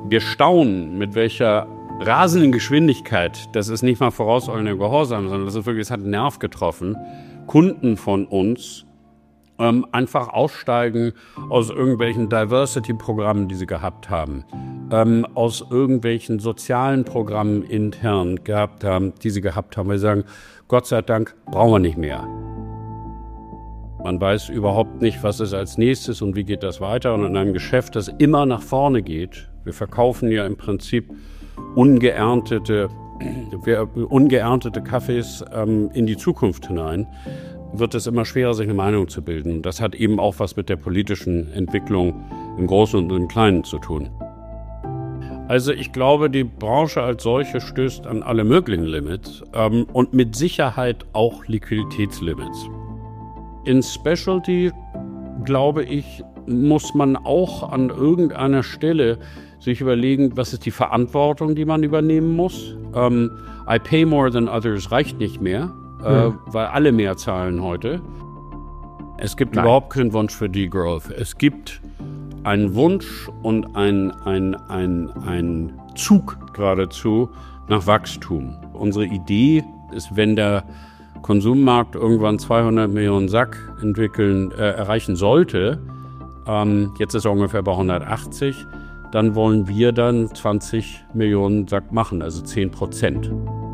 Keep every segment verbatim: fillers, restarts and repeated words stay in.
Wir staunen, mit welcher rasenden Geschwindigkeit, das ist nicht mal vorauseilender Gehorsam, sondern das ist wirklich, es hat einen Nerv getroffen, Kunden von uns ähm, einfach aussteigen aus irgendwelchen Diversity-Programmen, die sie gehabt haben, ähm, aus irgendwelchen sozialen Programmen intern gehabt haben, die sie gehabt haben, weil sie sagen, Gott sei Dank brauchen wir nicht mehr. Man weiß überhaupt nicht, was ist als nächstes und wie geht das weiter. Und in einem Geschäft, das immer nach vorne geht, wir verkaufen ja im Prinzip ungeerntete, ungeerntete Kaffees ähm, in die Zukunft hinein, wird es immer schwerer, sich eine Meinung zu bilden. Das hat eben auch was mit der politischen Entwicklung im Großen und im Kleinen zu tun. Also ich glaube, die Branche als solche stößt an alle möglichen Limits ähm, und mit Sicherheit auch Liquiditätslimits. In Specialty, glaube ich, muss man auch an irgendeiner Stelle sich überlegen, was ist die Verantwortung, die man übernehmen muss. Ähm, I pay more than others reicht nicht mehr, äh, hm. weil alle mehr zahlen heute. Es gibt Nein. überhaupt keinen Wunsch für Degrowth. Es gibt einen Wunsch und ein, ein, ein, ein Zug geradezu nach Wachstum. Unsere Idee ist, wenn der Konsummarkt irgendwann zweihundert Millionen Sack entwickeln, äh, erreichen sollte, ähm, jetzt ist er ungefähr bei hundertachtzig, dann wollen wir dann zwanzig Millionen Sack machen, also zehn Prozent.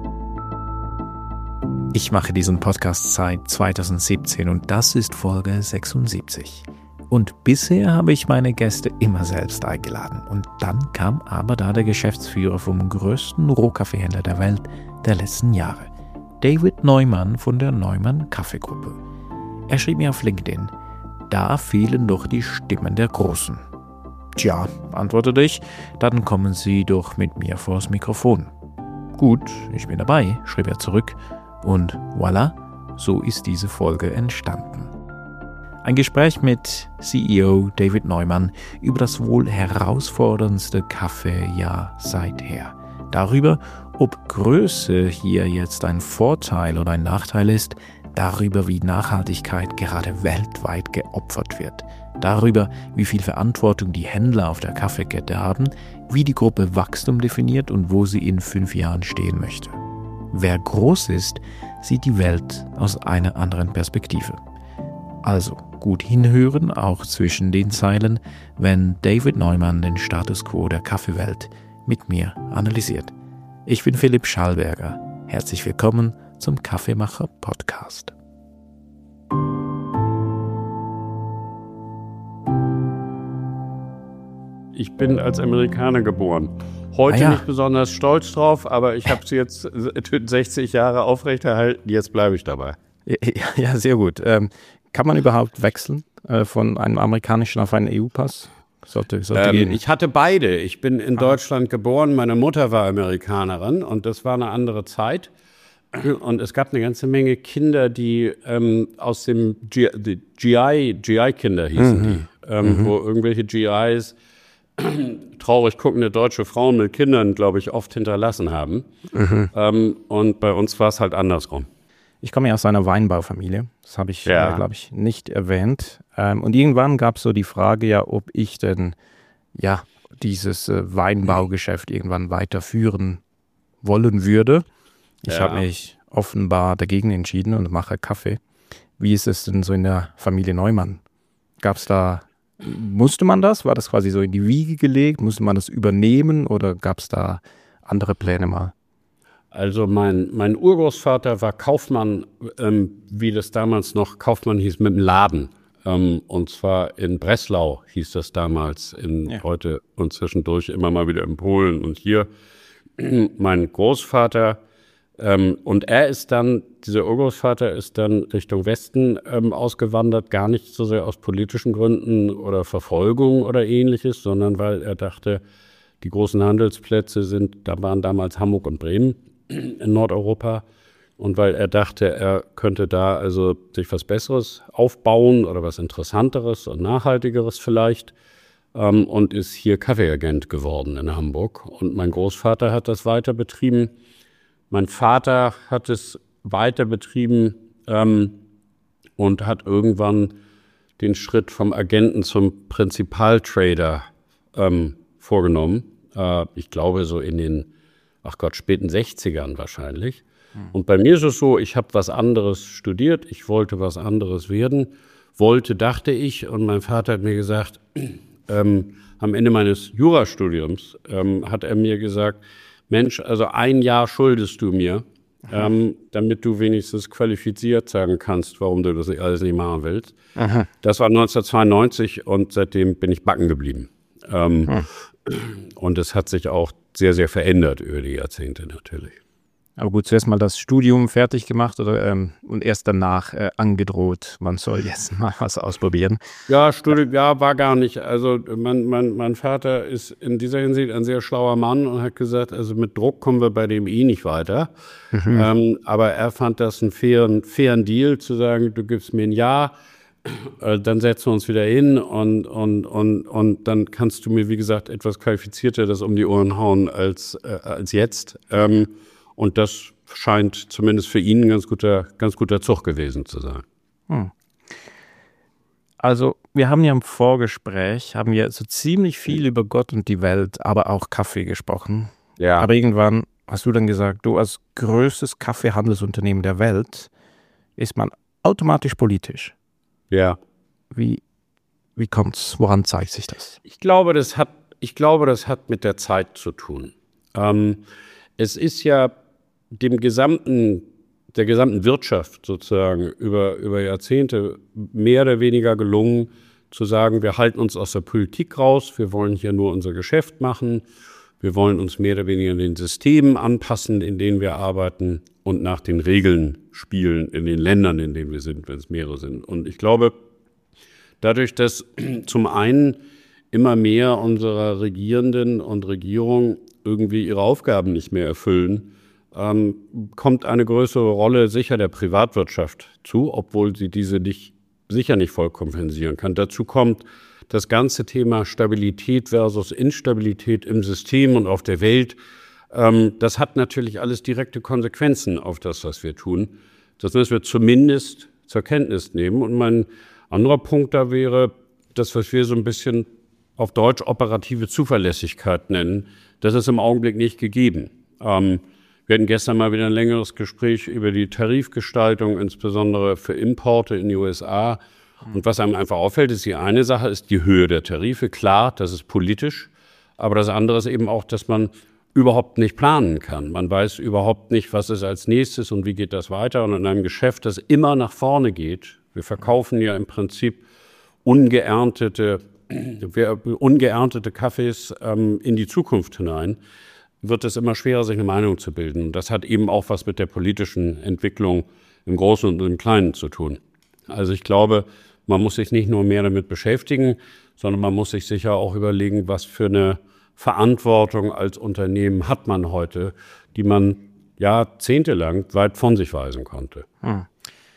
Ich mache diesen Podcast seit zweitausendsiebzehn und das ist Folge sechsundsiebzig. Und bisher habe ich meine Gäste immer selbst eingeladen. Und dann kam aber da der Geschäftsführer vom größten Rohkaffeehändler der Welt der letzten Jahre, David Neumann von der Neumann Kaffeegruppe. Er schrieb mir auf LinkedIn, da fehlen doch die Stimmen der Großen. Tja, antwortete ich, dann kommen Sie doch mit mir vors Mikrofon. Gut, ich bin dabei, schrieb er zurück. Und voilà, so ist diese Folge entstanden. Ein Gespräch mit C E O David Neumann über das wohl herausforderndste Kaffeejahr seither. Darüber, ob Größe hier jetzt ein Vorteil oder ein Nachteil ist, darüber, wie Nachhaltigkeit gerade weltweit geopfert wird, darüber, wie viel Verantwortung die Händler auf der Kaffeekette haben, wie die Gruppe Wachstum definiert und wo sie in fünf Jahren stehen möchte. Wer groß ist, sieht die Welt aus einer anderen Perspektive. Also gut hinhören, auch zwischen den Zeilen, wenn David Neumann den Status quo der Kaffeewelt mit mir analysiert. Ich bin Philipp Schallberger. Herzlich willkommen zum Kaffeemacher Podcast. Ich bin als Amerikaner geboren. Heute ah ja. nicht besonders stolz drauf, aber ich habe sie jetzt sechzig Jahre aufrechterhalten. Jetzt bleibe ich dabei. Ja, ja sehr gut. Ähm, kann man überhaupt wechseln äh, von einem amerikanischen auf einen E U-Pass? Sollte, sollte ähm, gehen. Ich hatte beide. Ich bin in ah. Deutschland geboren. Meine Mutter war Amerikanerin und das war eine andere Zeit. Und es gab eine ganze Menge Kinder, die ähm, aus dem G I, G I-Kinder hießen mhm. die, ähm, mhm. wo irgendwelche G Is traurig guckende deutsche Frauen mit Kindern, glaube ich, oft hinterlassen haben. Mhm. Ähm, und bei uns war es halt andersrum. Ich komme ja aus einer Weinbaufamilie. Das habe ich, ja. äh, glaube ich, nicht erwähnt. Ähm, und irgendwann gab es so die Frage, ja, ob ich denn ja dieses äh, Weinbaugeschäft irgendwann weiterführen wollen würde. Ich ja. habe mich offenbar dagegen entschieden und mache Kaffee. Wie ist es denn so in der Familie Neumann? Gab es da, musste man das? War das quasi so in die Wiege gelegt? Musste man das übernehmen oder gab es da andere Pläne mal? Also mein, mein Urgroßvater war Kaufmann, ähm, wie das damals noch Kaufmann hieß, mit dem Laden. Ähm, und zwar in Breslau hieß das damals, in ja. heute und zwischendurch immer mal wieder in Polen und hier. Mein Großvater Ähm, und er ist dann, dieser Urgroßvater ist dann Richtung Westen ähm, ausgewandert, gar nicht so sehr aus politischen Gründen oder Verfolgung oder ähnliches, sondern weil er dachte, die großen Handelsplätze sind, da waren damals Hamburg und Bremen in Nordeuropa, und weil er dachte, er könnte da also sich was Besseres aufbauen oder was Interessanteres und Nachhaltigeres vielleicht, ähm, und ist hier Kaffeeagent geworden in Hamburg. Und mein Großvater hat das weiter betrieben. Mein Vater hat es weiter betrieben ähm, und hat irgendwann den Schritt vom Agenten zum Prinzipaltrader ähm, vorgenommen. Äh, ich glaube so in den, ach Gott, späten sechzigern wahrscheinlich. Hm. Und bei mir ist es so, ich habe was anderes studiert, ich wollte was anderes werden, wollte, dachte ich, und mein Vater hat mir gesagt, ähm, am Ende meines Jurastudiums ähm, hat er mir gesagt, Mensch, also ein Jahr schuldest du mir, ähm, damit du wenigstens qualifiziert sagen kannst, warum du das alles nicht machen willst. Aha. Das war neunzehnhundertzweiundneunzig und seitdem bin ich backen geblieben. Ähm, hm. Und es hat sich auch sehr, sehr verändert über die Jahrzehnte natürlich. Aber gut, zuerst mal das Studium fertig gemacht oder, ähm, und erst danach äh, angedroht, man soll jetzt mal was ausprobieren. Ja, Studium, ja, war gar nicht. Also mein, mein, mein Vater ist in dieser Hinsicht ein sehr schlauer Mann und hat gesagt, also mit Druck kommen wir bei dem eh nicht weiter. Mhm. Ähm, aber er fand das einen fairen, fairen Deal, zu sagen, du gibst mir ein Jahr, äh, dann setzen wir uns wieder hin und, und, und, und dann kannst du mir, wie gesagt, etwas qualifizierter das um die Ohren hauen als, äh, als jetzt. Ähm, Und das scheint zumindest für ihn ein ganz guter, ganz guter Zug gewesen zu sein. Hm. Also wir haben ja im Vorgespräch, haben wir so ziemlich viel über Gott und die Welt, aber auch Kaffee gesprochen. Ja. Aber irgendwann hast du dann gesagt, du als größtes Kaffeehandelsunternehmen der Welt ist man automatisch politisch. Ja. Wie, wie kommt's? Woran zeigt sich das? Ich glaube, das hat, ich glaube, das hat mit der Zeit zu tun. Ähm, es ist ja dem gesamten, der gesamten Wirtschaft sozusagen über, über Jahrzehnte mehr oder weniger gelungen, zu sagen, wir halten uns aus der Politik raus, wir wollen hier nur unser Geschäft machen, wir wollen uns mehr oder weniger den Systemen anpassen, in denen wir arbeiten und nach den Regeln spielen in den Ländern, in denen wir sind, wenn es mehrere sind. Und ich glaube, dadurch, dass zum einen immer mehr unserer Regierenden und Regierungen irgendwie ihre Aufgaben nicht mehr erfüllen, ähm, kommt eine größere Rolle sicher der Privatwirtschaft zu, obwohl sie diese nicht, sicher nicht voll kompensieren kann. Dazu kommt das ganze Thema Stabilität versus Instabilität im System und auf der Welt. Ähm, das hat natürlich alles direkte Konsequenzen auf das, was wir tun. Das müssen wir zumindest zur Kenntnis nehmen. Und mein anderer Punkt da wäre, das, was wir so ein bisschen auf Deutsch operative Zuverlässigkeit nennen, das ist im Augenblick nicht gegeben. Ähm, wir hatten gestern mal wieder ein längeres Gespräch über die Tarifgestaltung, insbesondere für Importe in die U S A. Und was einem einfach auffällt, ist die eine Sache, ist die Höhe der Tarife. Klar, das ist politisch, aber das andere ist eben auch, dass man überhaupt nicht planen kann. Man weiß überhaupt nicht, was ist als nächstes und wie geht das weiter. Und in einem Geschäft, das immer nach vorne geht, wir verkaufen ja im Prinzip ungeerntete ungeerntete Kaffees ähm, in die Zukunft hinein, wird es immer schwerer, sich eine Meinung zu bilden. Das hat eben auch was mit der politischen Entwicklung im Großen und im Kleinen zu tun. Also ich glaube, man muss sich nicht nur mehr damit beschäftigen, sondern man muss sich sicher auch überlegen, was für eine Verantwortung als Unternehmen hat man heute, die man jahrzehntelang weit von sich weisen konnte. Hm.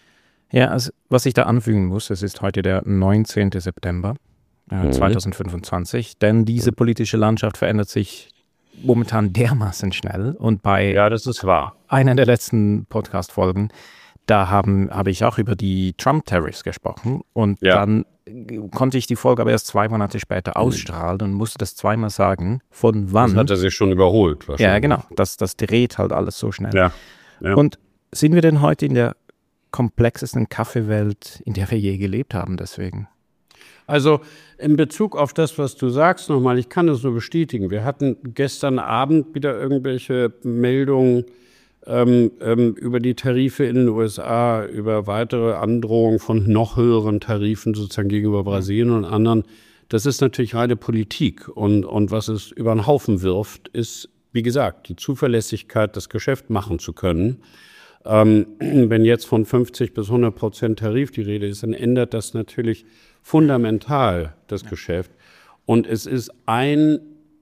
Ja, also was ich da anfügen muss, es ist heute der neunzehnten September äh, zweitausendfünfundzwanzig, denn diese politische Landschaft verändert sich momentan dermaßen schnell. Und bei ja, das ist wahr. einer der letzten Podcast-Folgen, da haben, habe ich auch über die Trump-Tariffs gesprochen. Und ja. dann konnte ich die Folge aber erst zwei Monate später ausstrahlen und musste das zweimal sagen, von wann. Das hat er sich schon überholt. Ja, genau. Das, das dreht halt alles so schnell. Ja. Ja. Und sind wir denn heute in der komplexesten Kaffeewelt, in der wir je gelebt haben, deswegen? Also in Bezug auf das, was du sagst nochmal, ich kann das nur bestätigen. Wir hatten gestern Abend wieder irgendwelche Meldungen ähm, ähm, über die Tarife in den U S A, über weitere Androhungen von noch höheren Tarifen sozusagen gegenüber Brasilien und anderen. Das ist natürlich reine Politik. Und, und was es über den Haufen wirft, ist, wie gesagt, die Zuverlässigkeit, das Geschäft machen zu können. Ähm, wenn jetzt von fünfzig bis hundert Prozent Tarif die Rede ist, dann ändert das natürlich fundamental das ja. Geschäft. Und es ist ein,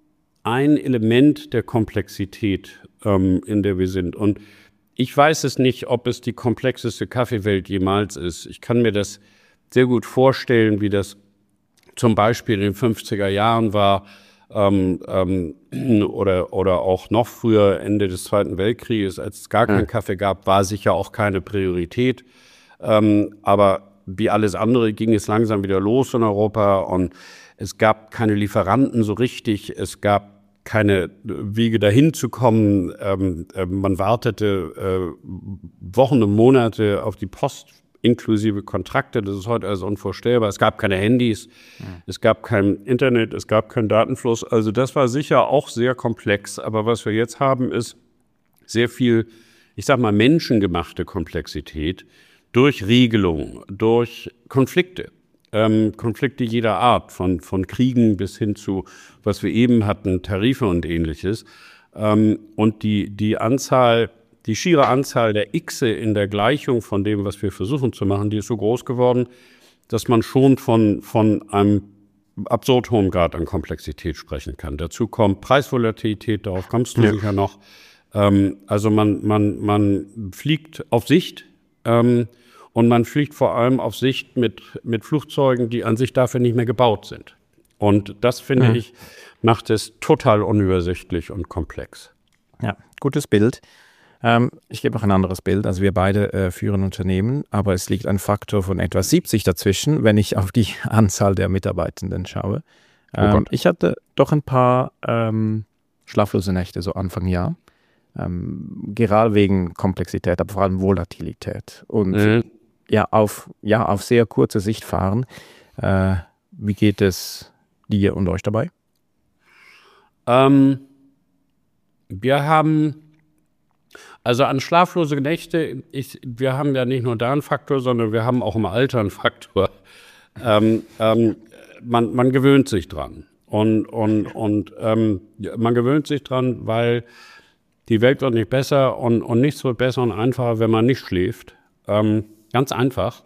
ein Element der Komplexität, ähm, in der wir sind. Und ich weiß es nicht, ob es die komplexeste Kaffeewelt jemals ist. Ich kann mir das sehr gut vorstellen, wie das zum Beispiel in den fünfziger Jahren war, ähm, ähm, oder, oder auch noch früher, Ende des Zweiten Weltkrieges, als es gar keinen ja. Kaffee gab, war sicher auch keine Priorität. Ähm, aber wie alles andere ging es langsam wieder los in Europa und es gab keine Lieferanten so richtig. Es gab keine Wege dahin zu kommen. Ähm, äh, man wartete äh, Wochen und Monate auf die Post inklusive Kontrakte. Das ist heute also unvorstellbar. Es gab keine Handys, ja. Es gab kein Internet, es gab keinen Datenfluss. Also das war sicher auch sehr komplex. Aber was wir jetzt haben, ist sehr viel, ich sag mal, menschengemachte Komplexität durch Regelungen, durch Konflikte. Ähm, Konflikte jeder Art, von, von Kriegen bis hin zu, was wir eben hatten, Tarife und Ähnliches. Ähm, und die, die Anzahl, die schiere Anzahl der Xe in der Gleichung von dem, was wir versuchen zu machen, die ist so groß geworden, dass man schon von, von einem absurd hohen Grad an Komplexität sprechen kann. Dazu kommt Preisvolatilität, darauf kommst du ja. sicher noch. Ähm, also man, man, man fliegt auf Sicht, ähm, und man fliegt vor allem auf Sicht mit, mit Flugzeugen, die an sich dafür nicht mehr gebaut sind. Und das, finde mhm. ich, macht es total unübersichtlich und komplex. Ja, gutes Bild. Ähm, ich gebe noch ein anderes Bild. Also wir beide äh, führen Unternehmen, aber es liegt ein Faktor von etwa siebzig dazwischen, wenn ich auf die Anzahl der Mitarbeitenden schaue. Ähm, oh ich hatte doch ein paar ähm, schlaflose Nächte so Anfang Jahr. Ähm, gerade wegen Komplexität, aber vor allem Volatilität. Und mhm. Ja, auf, ja, auf sehr kurze Sicht fahren. Äh, wie geht es dir und euch dabei? Ähm, wir haben, also an schlaflose Nächte, ich, wir haben ja nicht nur da einen Faktor, sondern wir haben auch im Alter einen Faktor. Ähm, ähm, man, man gewöhnt sich dran. Und, und, und ähm, man gewöhnt sich dran, weil die Welt wird nicht besser und, und nichts wird besser und einfacher, wenn man nicht schläft. Ähm, Ganz einfach.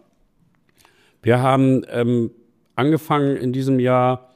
Wir haben ähm, angefangen in diesem Jahr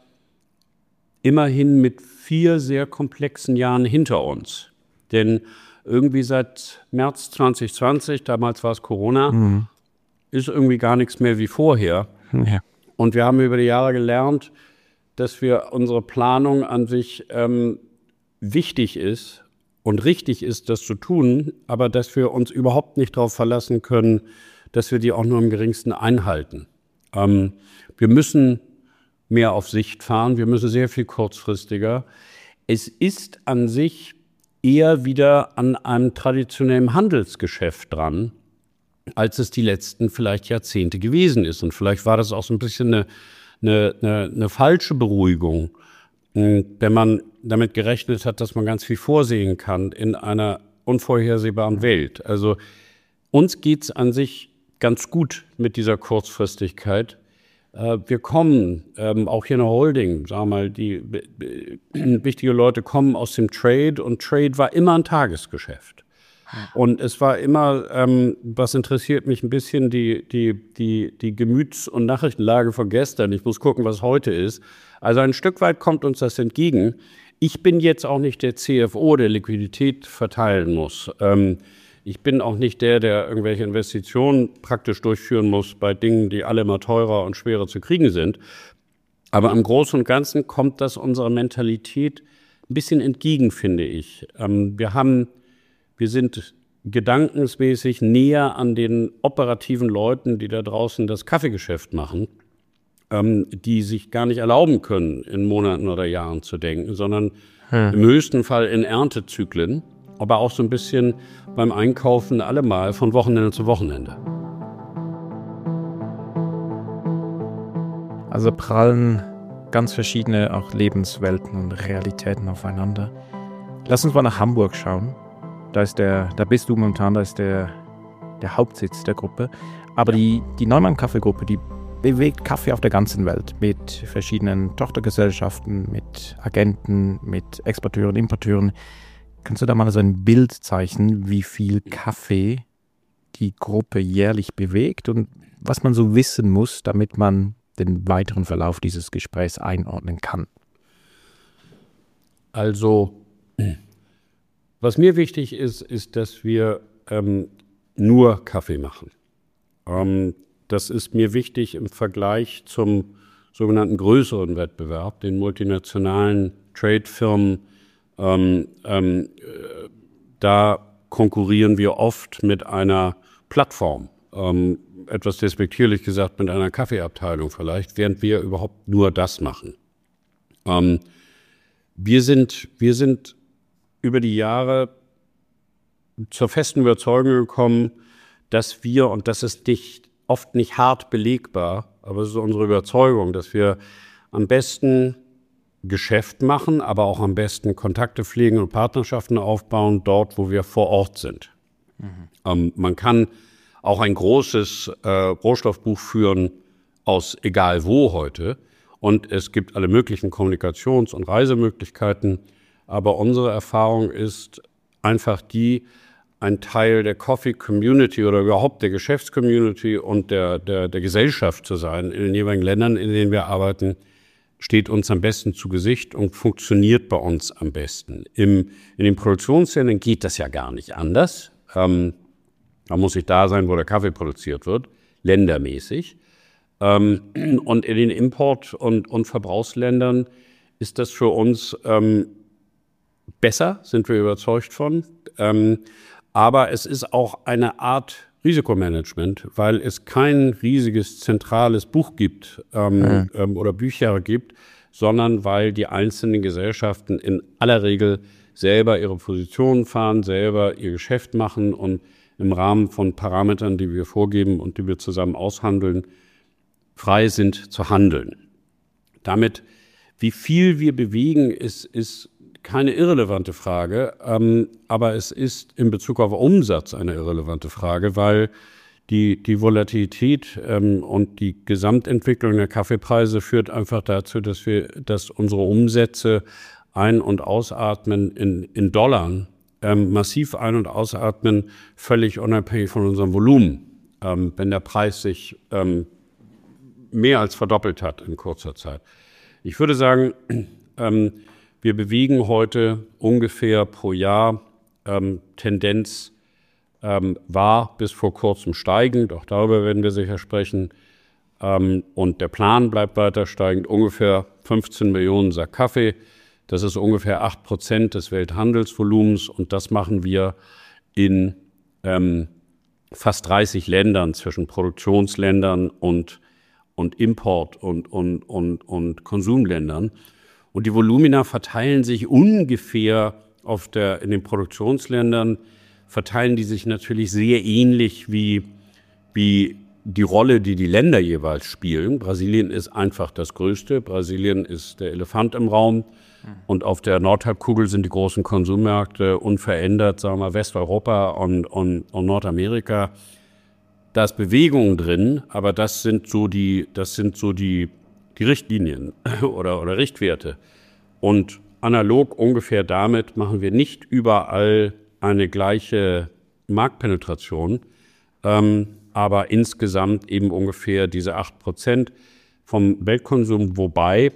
immerhin mit vier sehr komplexen Jahren hinter uns. Denn irgendwie seit März zwanzig zwanzig, damals war es Corona, mhm. ist irgendwie gar nichts mehr wie vorher. Ja. Und wir haben über die Jahre gelernt, dass wir unsere Planung an sich ähm, wichtig ist und richtig ist, das zu tun, aber dass wir uns überhaupt nicht darauf verlassen können, dass wir die auch nur im geringsten einhalten. Ähm, wir müssen mehr auf Sicht fahren, wir müssen sehr viel kurzfristiger. Es ist an sich eher wieder an einem traditionellen Handelsgeschäft dran, als es die letzten vielleicht Jahrzehnte gewesen ist. Und vielleicht war das auch so ein bisschen eine, eine, eine, eine falsche Beruhigung, wenn man damit gerechnet hat, dass man ganz viel vorsehen kann in einer unvorhersehbaren Welt. Also uns geht es an sich ganz gut mit dieser Kurzfristigkeit. Äh, wir kommen, ähm, auch hier in der Holding, sagen wir mal, die äh, wichtige Leute kommen aus dem Trade und Trade war immer ein Tagesgeschäft. Und es war immer, ähm, was interessiert mich ein bisschen, die, die, die, die Gemüts- und Nachrichtenlage von gestern. Ich muss gucken, was heute ist. Also ein Stück weit kommt uns das entgegen. Ich bin jetzt auch nicht der C F O, der Liquidität verteilen muss. Ähm, Ich bin auch nicht der, der irgendwelche Investitionen praktisch durchführen muss bei Dingen, die alle immer teurer und schwerer zu kriegen sind. Aber im Großen und Ganzen kommt das unserer Mentalität ein bisschen entgegen, finde ich. Ähm, wir haben, wir sind gedankensmäßig näher an den operativen Leuten, die da draußen das Kaffeegeschäft machen, ähm, die sich gar nicht erlauben können, in Monaten oder Jahren zu denken, sondern hm. im höchsten Fall in Erntezyklen. Aber auch so ein bisschen beim Einkaufen allemal von Wochenende zu Wochenende. Also prallen ganz verschiedene auch Lebenswelten und Realitäten aufeinander. Lass uns mal nach Hamburg schauen. Da ist der, da bist du momentan, da ist der, der Hauptsitz der Gruppe. Aber die, die Neumann-Kaffee-Gruppe, die bewegt Kaffee auf der ganzen Welt mit verschiedenen Tochtergesellschaften, mit Agenten, mit Exporteuren, Importeuren. Kannst du da mal so ein Bild zeichnen, wie viel Kaffee die Gruppe jährlich bewegt und was man so wissen muss, damit man den weiteren Verlauf dieses Gesprächs einordnen kann? Also, was mir wichtig ist, ist, dass wir ähm, nur Kaffee machen. Ähm, das ist mir wichtig im Vergleich zum sogenannten größeren Wettbewerb, den multinationalen Trade-Firmen. Ähm, ähm, da konkurrieren wir oft mit einer Plattform, ähm, etwas despektierlich gesagt mit einer Kaffeeabteilung vielleicht, während wir überhaupt nur das machen. Ähm, wir sind, wir sind über die Jahre zur festen Überzeugung gekommen, dass wir, und das ist nicht, oft nicht hart belegbar, aber es ist unsere Überzeugung, dass wir am besten Geschäft machen, aber auch am besten Kontakte pflegen und Partnerschaften aufbauen, dort, wo wir vor Ort sind. Mhm. Ähm, man kann auch ein großes äh, Rohstoffbuch führen aus egal wo heute. Und es gibt alle möglichen Kommunikations- und Reisemöglichkeiten. Aber unsere Erfahrung ist einfach die, ein Teil der Coffee-Community oder überhaupt der Geschäftscommunity und der, der, der Gesellschaft zu sein in den jeweiligen Ländern, in denen wir arbeiten, steht uns am besten zu Gesicht und funktioniert bei uns am besten. Im, in den Produktionsländern geht das ja gar nicht anders. Ähm, da muss ich da sein, wo der Kaffee produziert wird, ländermäßig. Ähm, und in den Import- und, und Verbrauchsländern ist das für uns ähm, besser, sind wir überzeugt von. Ähm, aber es ist auch eine Art Risikomanagement, weil es kein riesiges zentrales Buch gibt ähm, ja. ähm, oder Bücher gibt, sondern weil die einzelnen Gesellschaften in aller Regel selber ihre Positionen fahren, selber ihr Geschäft machen und im Rahmen von Parametern, die wir vorgeben und die wir zusammen aushandeln, frei sind zu handeln. Damit, wie viel wir bewegen, ist, ist keine irrelevante Frage, ähm, aber es ist in Bezug auf Umsatz eine irrelevante Frage, weil die, die Volatilität ähm, und die Gesamtentwicklung der Kaffeepreise führt einfach dazu, dass wir, dass unsere Umsätze ein- und ausatmen in, in Dollar, ähm, massiv ein- und ausatmen, völlig unabhängig von unserem Volumen, ähm, wenn der Preis sich ähm, mehr als verdoppelt hat in kurzer Zeit. Ich würde sagen, ähm, wir bewegen heute ungefähr pro Jahr ähm, Tendenz ähm, war bis vor kurzem steigend, auch darüber werden wir sicher sprechen. Ähm, und der Plan bleibt weiter steigend, ungefähr fünfzehn Millionen Sack Kaffee. Das ist ungefähr acht Prozent des Welthandelsvolumens und das machen wir in ähm, fast dreißig Ländern zwischen Produktionsländern und, und Import- und, und, und, und Konsumländern. Und die Volumina verteilen sich ungefähr auf der, in den Produktionsländern, verteilen die sich natürlich sehr ähnlich wie, wie die Rolle, die die Länder jeweils spielen. Brasilien ist einfach das Größte. Brasilien ist der Elefant im Raum. Und auf der Nordhalbkugel sind die großen Konsummärkte unverändert, sagen wir Westeuropa und, und, und Nordamerika. Da ist Bewegung drin, aber das sind so die, das sind so die, die Richtlinien oder, oder Richtwerte. Und analog ungefähr damit machen wir nicht überall eine gleiche Marktpenetration, ähm, aber insgesamt eben ungefähr diese acht Prozent vom Weltkonsum, wobei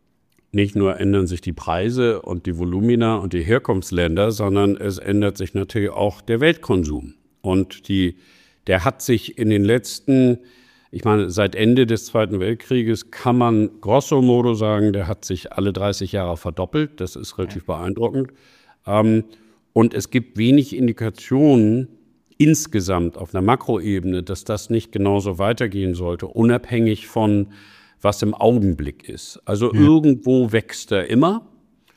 nicht nur ändern sich die Preise und die Volumina und die Herkunftsländer, sondern es ändert sich natürlich auch der Weltkonsum. Und die, der hat sich in den letzten, ich meine, seit Ende des Zweiten Weltkrieges kann man grosso modo sagen, der hat sich alle dreißig Jahre verdoppelt. Das ist relativ ja. beeindruckend. Ähm, und es gibt wenig Indikationen insgesamt auf einer Makroebene, dass das nicht genauso weitergehen sollte, unabhängig von was im Augenblick ist. Also ja. irgendwo wächst er immer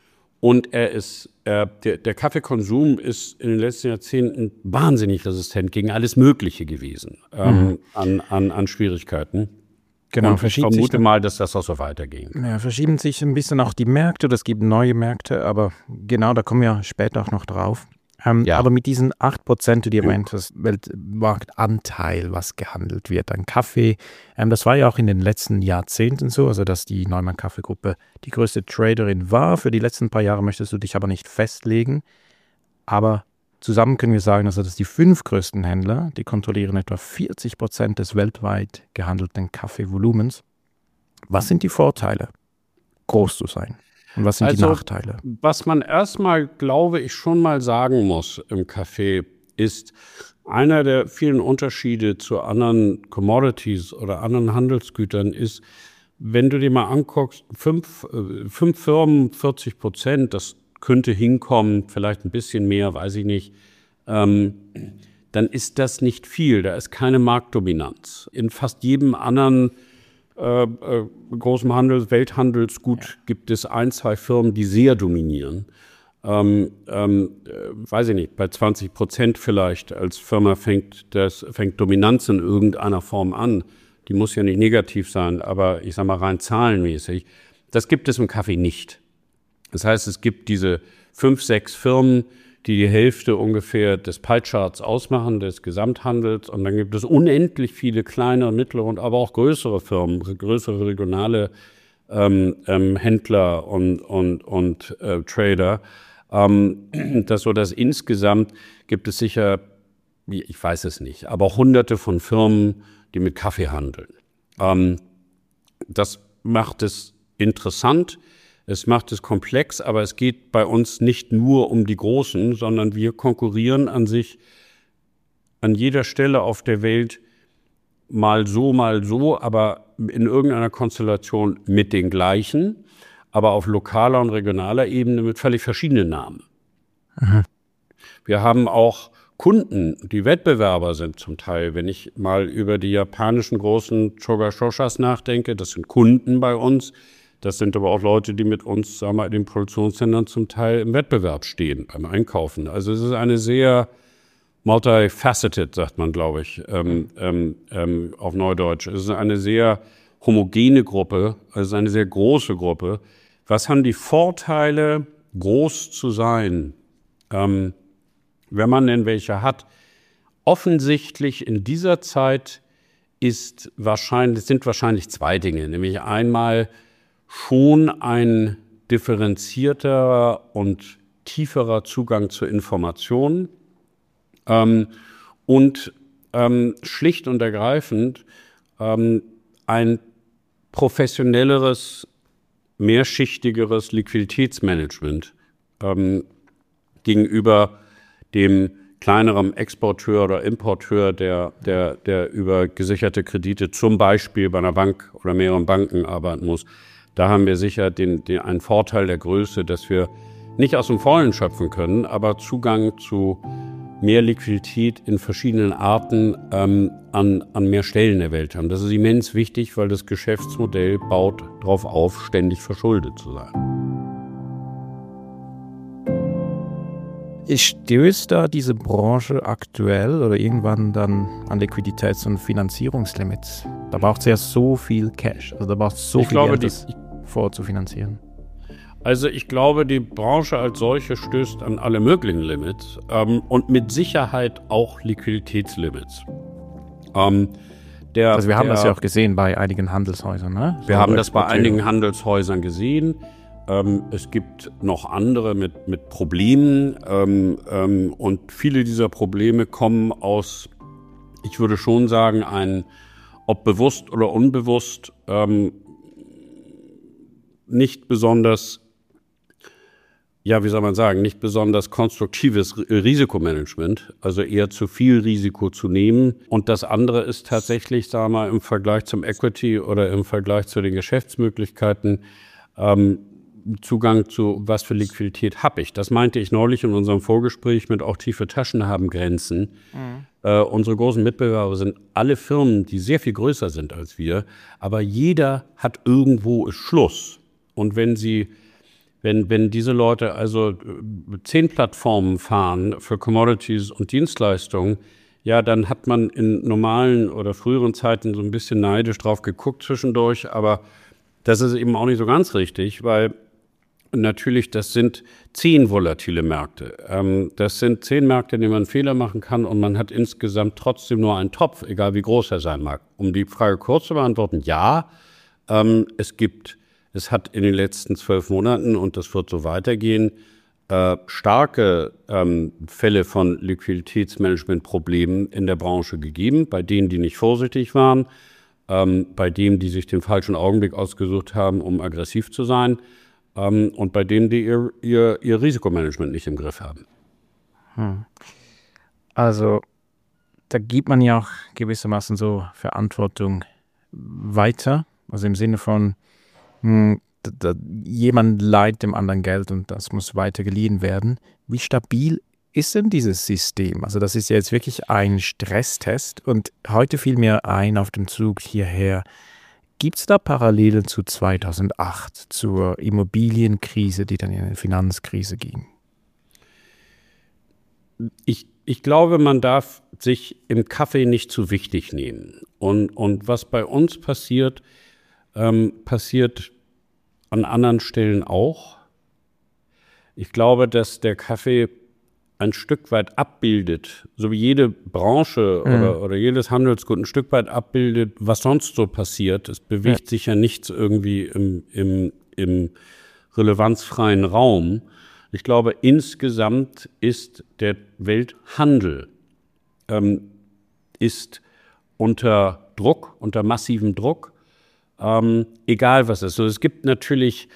und er ist, äh, der, der Kaffeekonsum ist in den letzten Jahrzehnten wahnsinnig resistent gegen alles Mögliche gewesen ähm, mhm. an, an, an Schwierigkeiten. Genau, und ich vermute sich, mal, dass das auch so weiterging. Ja, verschieben sich ein bisschen auch die Märkte, oder es gibt neue Märkte, aber genau, da kommen wir später auch noch drauf. Ähm, ja. Aber mit diesen acht Prozent, die du erwähnt hast, Weltmarktanteil, was gehandelt wird an Kaffee, ähm, das war ja auch in den letzten Jahrzehnten so, also dass die Neumann Kaffeegruppe die größte Traderin war. Für die letzten paar Jahre möchtest du dich aber nicht festlegen. Aber zusammen können wir sagen, also dass die fünf größten Händler, die kontrollieren etwa vierzig Prozent des weltweit gehandelten Kaffeevolumens. Was sind die Vorteile, groß zu sein? Und was sind also, die Nachteile? Was man erstmal, glaube ich, schon mal sagen muss im Kaffee, ist einer der vielen Unterschiede zu anderen Commodities oder anderen Handelsgütern ist, wenn du dir mal anguckst, fünf, fünf Firmen, vierzig Prozent, das könnte hinkommen, vielleicht ein bisschen mehr, weiß ich nicht, ähm, dann ist das nicht viel, da ist keine Marktdominanz. In fast jedem anderen äh, äh, großem Handel, Welthandelsgut ja. gibt es ein, zwei Firmen, die sehr dominieren. Ähm, ähm, äh, weiß ich nicht, bei zwanzig Prozent vielleicht als Firma fängt, das, fängt Dominanz in irgendeiner Form an. Die muss ja nicht negativ sein, aber ich sage mal rein zahlenmäßig. Das gibt es im Kaffee nicht. Das heißt, es gibt diese fünf, sechs Firmen, die die Hälfte ungefähr des Pie-Charts ausmachen, des Gesamthandels. Und dann gibt es unendlich viele kleine, mittlere und aber auch größere Firmen, größere regionale ähm, ähm, Händler und, und, und äh, Trader. Ähm, das so, dass insgesamt gibt es sicher, ich weiß es nicht, aber hunderte von Firmen, die mit Kaffee handeln. Ähm, das macht es interessant. Es macht es komplex, aber es geht bei uns nicht nur um die Großen, sondern wir konkurrieren an sich an jeder Stelle auf der Welt mal so, mal so, aber in irgendeiner Konstellation mit den gleichen, aber auf lokaler und regionaler Ebene mit völlig verschiedenen Namen. Mhm. Wir haben auch Kunden, die Wettbewerber sind zum Teil. Wenn ich mal über die japanischen großen Choga-Shoshas nachdenke, das sind Kunden bei uns. Das sind aber auch Leute, die mit uns, sagen wir, in den Produktionszentren zum Teil im Wettbewerb stehen beim Einkaufen. Also es ist eine sehr multifaceted, sagt man, glaube ich, ähm, ähm, ähm, auf Neudeutsch. Es ist eine sehr homogene Gruppe, also eine sehr große Gruppe. Was haben die Vorteile, groß zu sein, ähm, wenn man denn welche hat? Offensichtlich in dieser Zeit ist wahrscheinlich, sind wahrscheinlich zwei Dinge, nämlich einmal schon ein differenzierter und tieferer Zugang zur Information ähm, und ähm, schlicht und ergreifend ähm, ein professionelleres, mehrschichtigeres Liquiditätsmanagement ähm, gegenüber dem kleineren Exporteur oder Importeur, der, der, der über gesicherte Kredite zum Beispiel bei einer Bank oder mehreren Banken arbeiten muss. Da haben wir sicher den, den, einen Vorteil der Größe, dass wir nicht aus dem Vollen schöpfen können, aber Zugang zu mehr Liquidität in verschiedenen Arten ähm, an, an mehr Stellen der Welt haben. Das ist immens wichtig, weil das Geschäftsmodell baut darauf auf, ständig verschuldet zu sein. Stößt da diese Branche aktuell oder irgendwann dann an Liquiditäts- und Finanzierungslimits? Da braucht es ja so viel Cash, also da braucht es so ich viel glaube, Geld, die, das vorzufinanzieren. Also ich glaube, die Branche als solche stößt an alle möglichen Limits ähm, und mit Sicherheit auch Liquiditätslimits. Ähm, der, also wir haben der, das ja auch gesehen bei einigen Handelshäusern, ne? Wir so haben das bei einigen Handelshäusern gesehen. Ähm, es gibt noch andere mit, mit Problemen ähm, ähm, und viele dieser Probleme kommen aus, ich würde schon sagen, ein, ob bewusst oder unbewusst, ähm, nicht besonders, ja, wie soll man sagen, nicht besonders konstruktives Risikomanagement, also eher zu viel Risiko zu nehmen. Und das andere ist tatsächlich, sagen wir mal, im Vergleich zum Equity oder im Vergleich zu den Geschäftsmöglichkeiten, ähm, Zugang zu, was für Liquidität habe ich. Das meinte ich neulich in unserem Vorgespräch mit auch tiefe Taschen haben Grenzen. Mhm. Äh, unsere großen Mitbewerber sind alle Firmen, die sehr viel größer sind als wir, aber jeder hat irgendwo ist Schluss. Und wenn sie, wenn, wenn diese Leute also zehn Plattformen fahren für Commodities und Dienstleistungen, ja, dann hat man in normalen oder früheren Zeiten so ein bisschen neidisch drauf geguckt zwischendurch, aber das ist eben auch nicht so ganz richtig, weil natürlich, das sind zehn volatile Märkte. Ähm, das sind zehn Märkte, in denen man Fehler machen kann und man hat insgesamt trotzdem nur einen Topf, egal wie groß er sein mag. Um die Frage kurz zu beantworten, ja, ähm, es gibt, es hat in den letzten zwölf Monaten, und das wird so weitergehen, äh, starke ähm, Fälle von Liquiditätsmanagementproblemen in der Branche gegeben, bei denen, die nicht vorsichtig waren, ähm, bei denen, die sich den falschen Augenblick ausgesucht haben, um aggressiv zu sein. Um, und bei denen, die ihr, ihr, ihr Risikomanagement nicht im Griff haben. Hm. Also da gibt man ja auch gewissermaßen so Verantwortung weiter, also im Sinne von, hm, da, da, jemand leiht dem anderen Geld und das muss weiter geliehen werden. Wie stabil ist denn dieses System? Also das ist ja jetzt wirklich ein Stresstest und heute fiel mir ein auf dem Zug hierher, Gibt es da Parallelen zu zweitausendacht, zur Immobilienkrise, die dann in eine Finanzkrise ging? Ich, ich glaube, man darf sich im Kaffee nicht zu wichtig nehmen. Und, und was bei uns passiert, ähm, passiert an anderen Stellen auch. Ich glaube, dass der Kaffee ein Stück weit abbildet, so wie jede Branche mhm. oder, oder jedes Handelsgut ein Stück weit abbildet, was sonst so passiert. Es bewegt ja. sich ja nichts irgendwie im, im, im relevanzfreien Raum. Ich glaube, insgesamt ist der Welthandel ähm, ist unter Druck, unter massivem Druck, ähm, egal was es ist. So, es gibt natürlich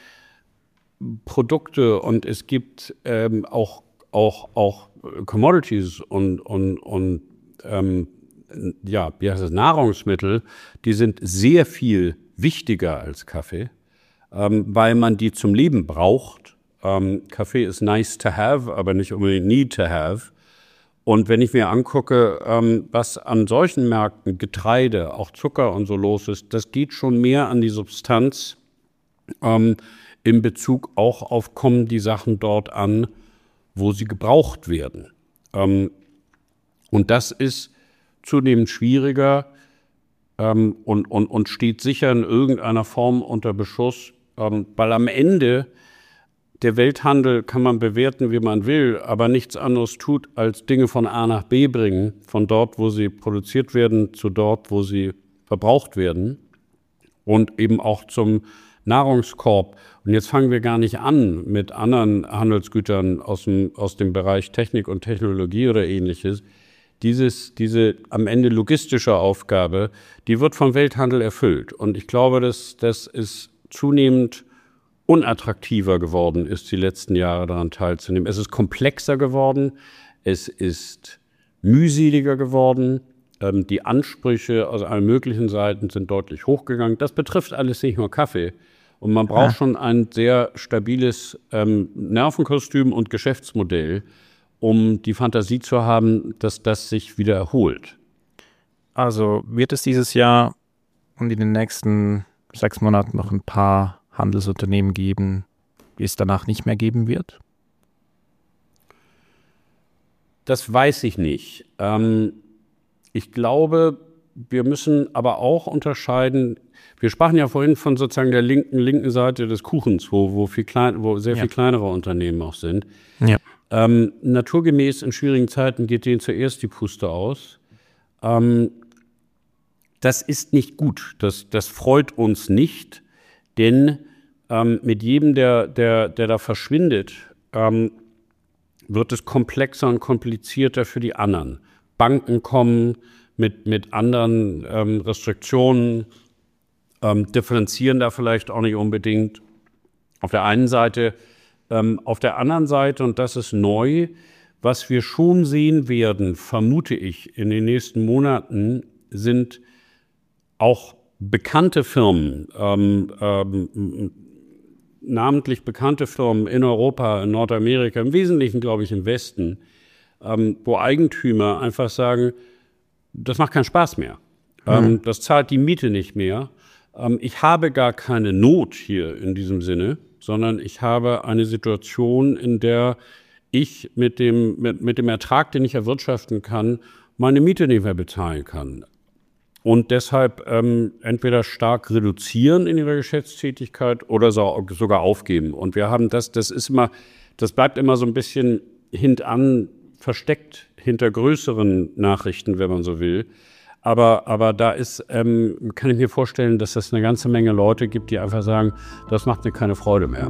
Produkte und es gibt ähm, auch auch auch Commodities und und und ähm, ja, wie heißt das, Nahrungsmittel, die sind sehr viel wichtiger als Kaffee, ähm, weil man die zum Leben braucht. Ähm, Kaffee ist nice to have, aber nicht unbedingt need to have. Und wenn ich mir angucke, ähm, was an solchen Märkten, Getreide, auch Zucker und so los ist, das geht schon mehr an die Substanz ähm, in Bezug auch auf, kommen die Sachen dort an, wo sie gebraucht werden. Ähm, und das ist zunehmend schwieriger ähm, und, und, und steht sicher in irgendeiner Form unter Beschuss, ähm, weil am Ende der Welthandel kann man bewerten, wie man will, aber nichts anderes tut, als Dinge von A nach B bringen, von dort, wo sie produziert werden, zu dort, wo sie verbraucht werden und eben auch zum Nahrungskorb. Und jetzt fangen wir gar nicht an mit anderen Handelsgütern aus dem, aus dem Bereich Technik und Technologie oder Ähnliches. Dieses, diese am Ende logistische Aufgabe, die wird vom Welthandel erfüllt. Und ich glaube, dass das ist zunehmend unattraktiver geworden ist, die letzten Jahre daran teilzunehmen. Es ist komplexer geworden, es ist mühseliger geworden. Ähm, die Ansprüche aus allen möglichen Seiten sind deutlich hochgegangen. Das betrifft alles nicht nur Kaffee. Und man braucht ja. schon ein sehr stabiles ähm, Nervenkostüm und Geschäftsmodell, um die Fantasie zu haben, dass das sich wieder erholt. Also wird es dieses Jahr und in den nächsten sechs Monaten noch ein paar Handelsunternehmen geben, die es danach nicht mehr geben wird? Das weiß ich nicht. Ähm, ich glaube, wir müssen aber auch unterscheiden. Wir sprachen ja vorhin von sozusagen der linken, linken Seite des Kuchens, wo, wo, viel klein, wo sehr ja. viel kleinere Unternehmen auch sind. Ja. Ähm, naturgemäß in schwierigen Zeiten geht denen zuerst die Puste aus. Ähm, das ist nicht gut. Das, das freut uns nicht, denn ähm, mit jedem, der, der, der da verschwindet, ähm, wird es komplexer und komplizierter für die anderen. Banken kommen mit, mit anderen ähm, Restriktionen, ähm, differenzieren da vielleicht auch nicht unbedingt. Auf der einen Seite, ähm, auf der anderen Seite, und das ist neu, was wir schon sehen werden, vermute ich, in den nächsten Monaten, sind auch bekannte Firmen, ähm, ähm, namentlich bekannte Firmen in Europa, in Nordamerika, im Wesentlichen, glaube ich, im Westen, ähm, wo Eigentümer einfach sagen, das macht keinen Spaß mehr. Mhm. Ähm, das zahlt die Miete nicht mehr. Ähm, ich habe gar keine Not hier in diesem Sinne, sondern ich habe eine Situation, in der ich mit dem, mit, mit dem Ertrag, den ich erwirtschaften kann, meine Miete nicht mehr bezahlen kann. Und deshalb ähm, entweder stark reduzieren in ihrer Geschäftstätigkeit oder so, sogar aufgeben. Und wir haben das, das ist immer, das bleibt immer so ein bisschen hintan versteckt hinter größeren Nachrichten, wenn man so will. Aber, aber da ist, ähm, kann ich mir vorstellen, dass es eine ganze Menge Leute gibt, die einfach sagen, das macht mir keine Freude mehr.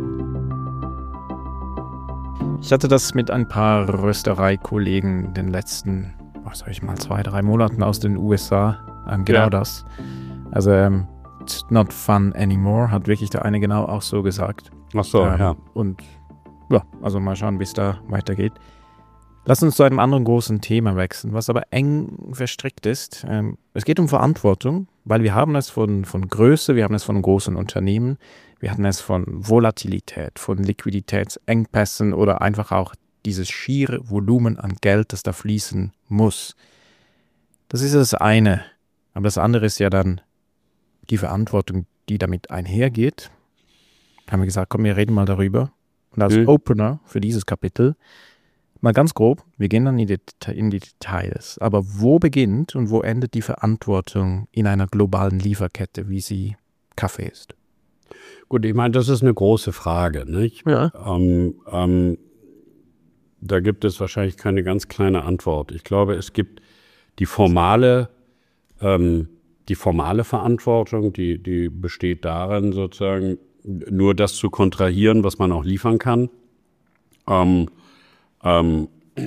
Ich hatte das mit ein paar Röstereikollegen in den letzten, was sag ich mal, zwei, drei Monaten aus den U S A. Ähm, genau ja. das. Also, ähm, it's not fun anymore, hat wirklich der eine genau auch so gesagt. Ach so, ähm, ja. Und ja, also mal schauen, wie es da weitergeht. Lass uns zu einem anderen großen Thema wechseln, was aber eng verstrickt ist. Ähm, es geht um Verantwortung, weil wir haben es von, von Größe, wir haben es von großen Unternehmen, wir hatten es von Volatilität, von Liquiditätsengpässen oder einfach auch dieses schiere Volumen an Geld, das da fließen muss. Das ist das eine. Aber das andere ist ja dann die Verantwortung, die damit einhergeht, haben wir gesagt, komm, wir reden mal darüber. Und als mhm. Opener für dieses Kapitel, mal ganz grob, wir gehen dann in die, in die Details, aber wo beginnt und wo endet die Verantwortung in einer globalen Lieferkette, wie sie Kaffee ist? Gut, ich meine, das ist eine große Frage, nicht? Ja. Ähm, ähm, da gibt es wahrscheinlich keine ganz kleine Antwort. Ich glaube, es gibt die formale, ähm, die formale Verantwortung, die, die besteht darin, sozusagen nur das zu kontrahieren, was man auch liefern kann. Ähm, ähm,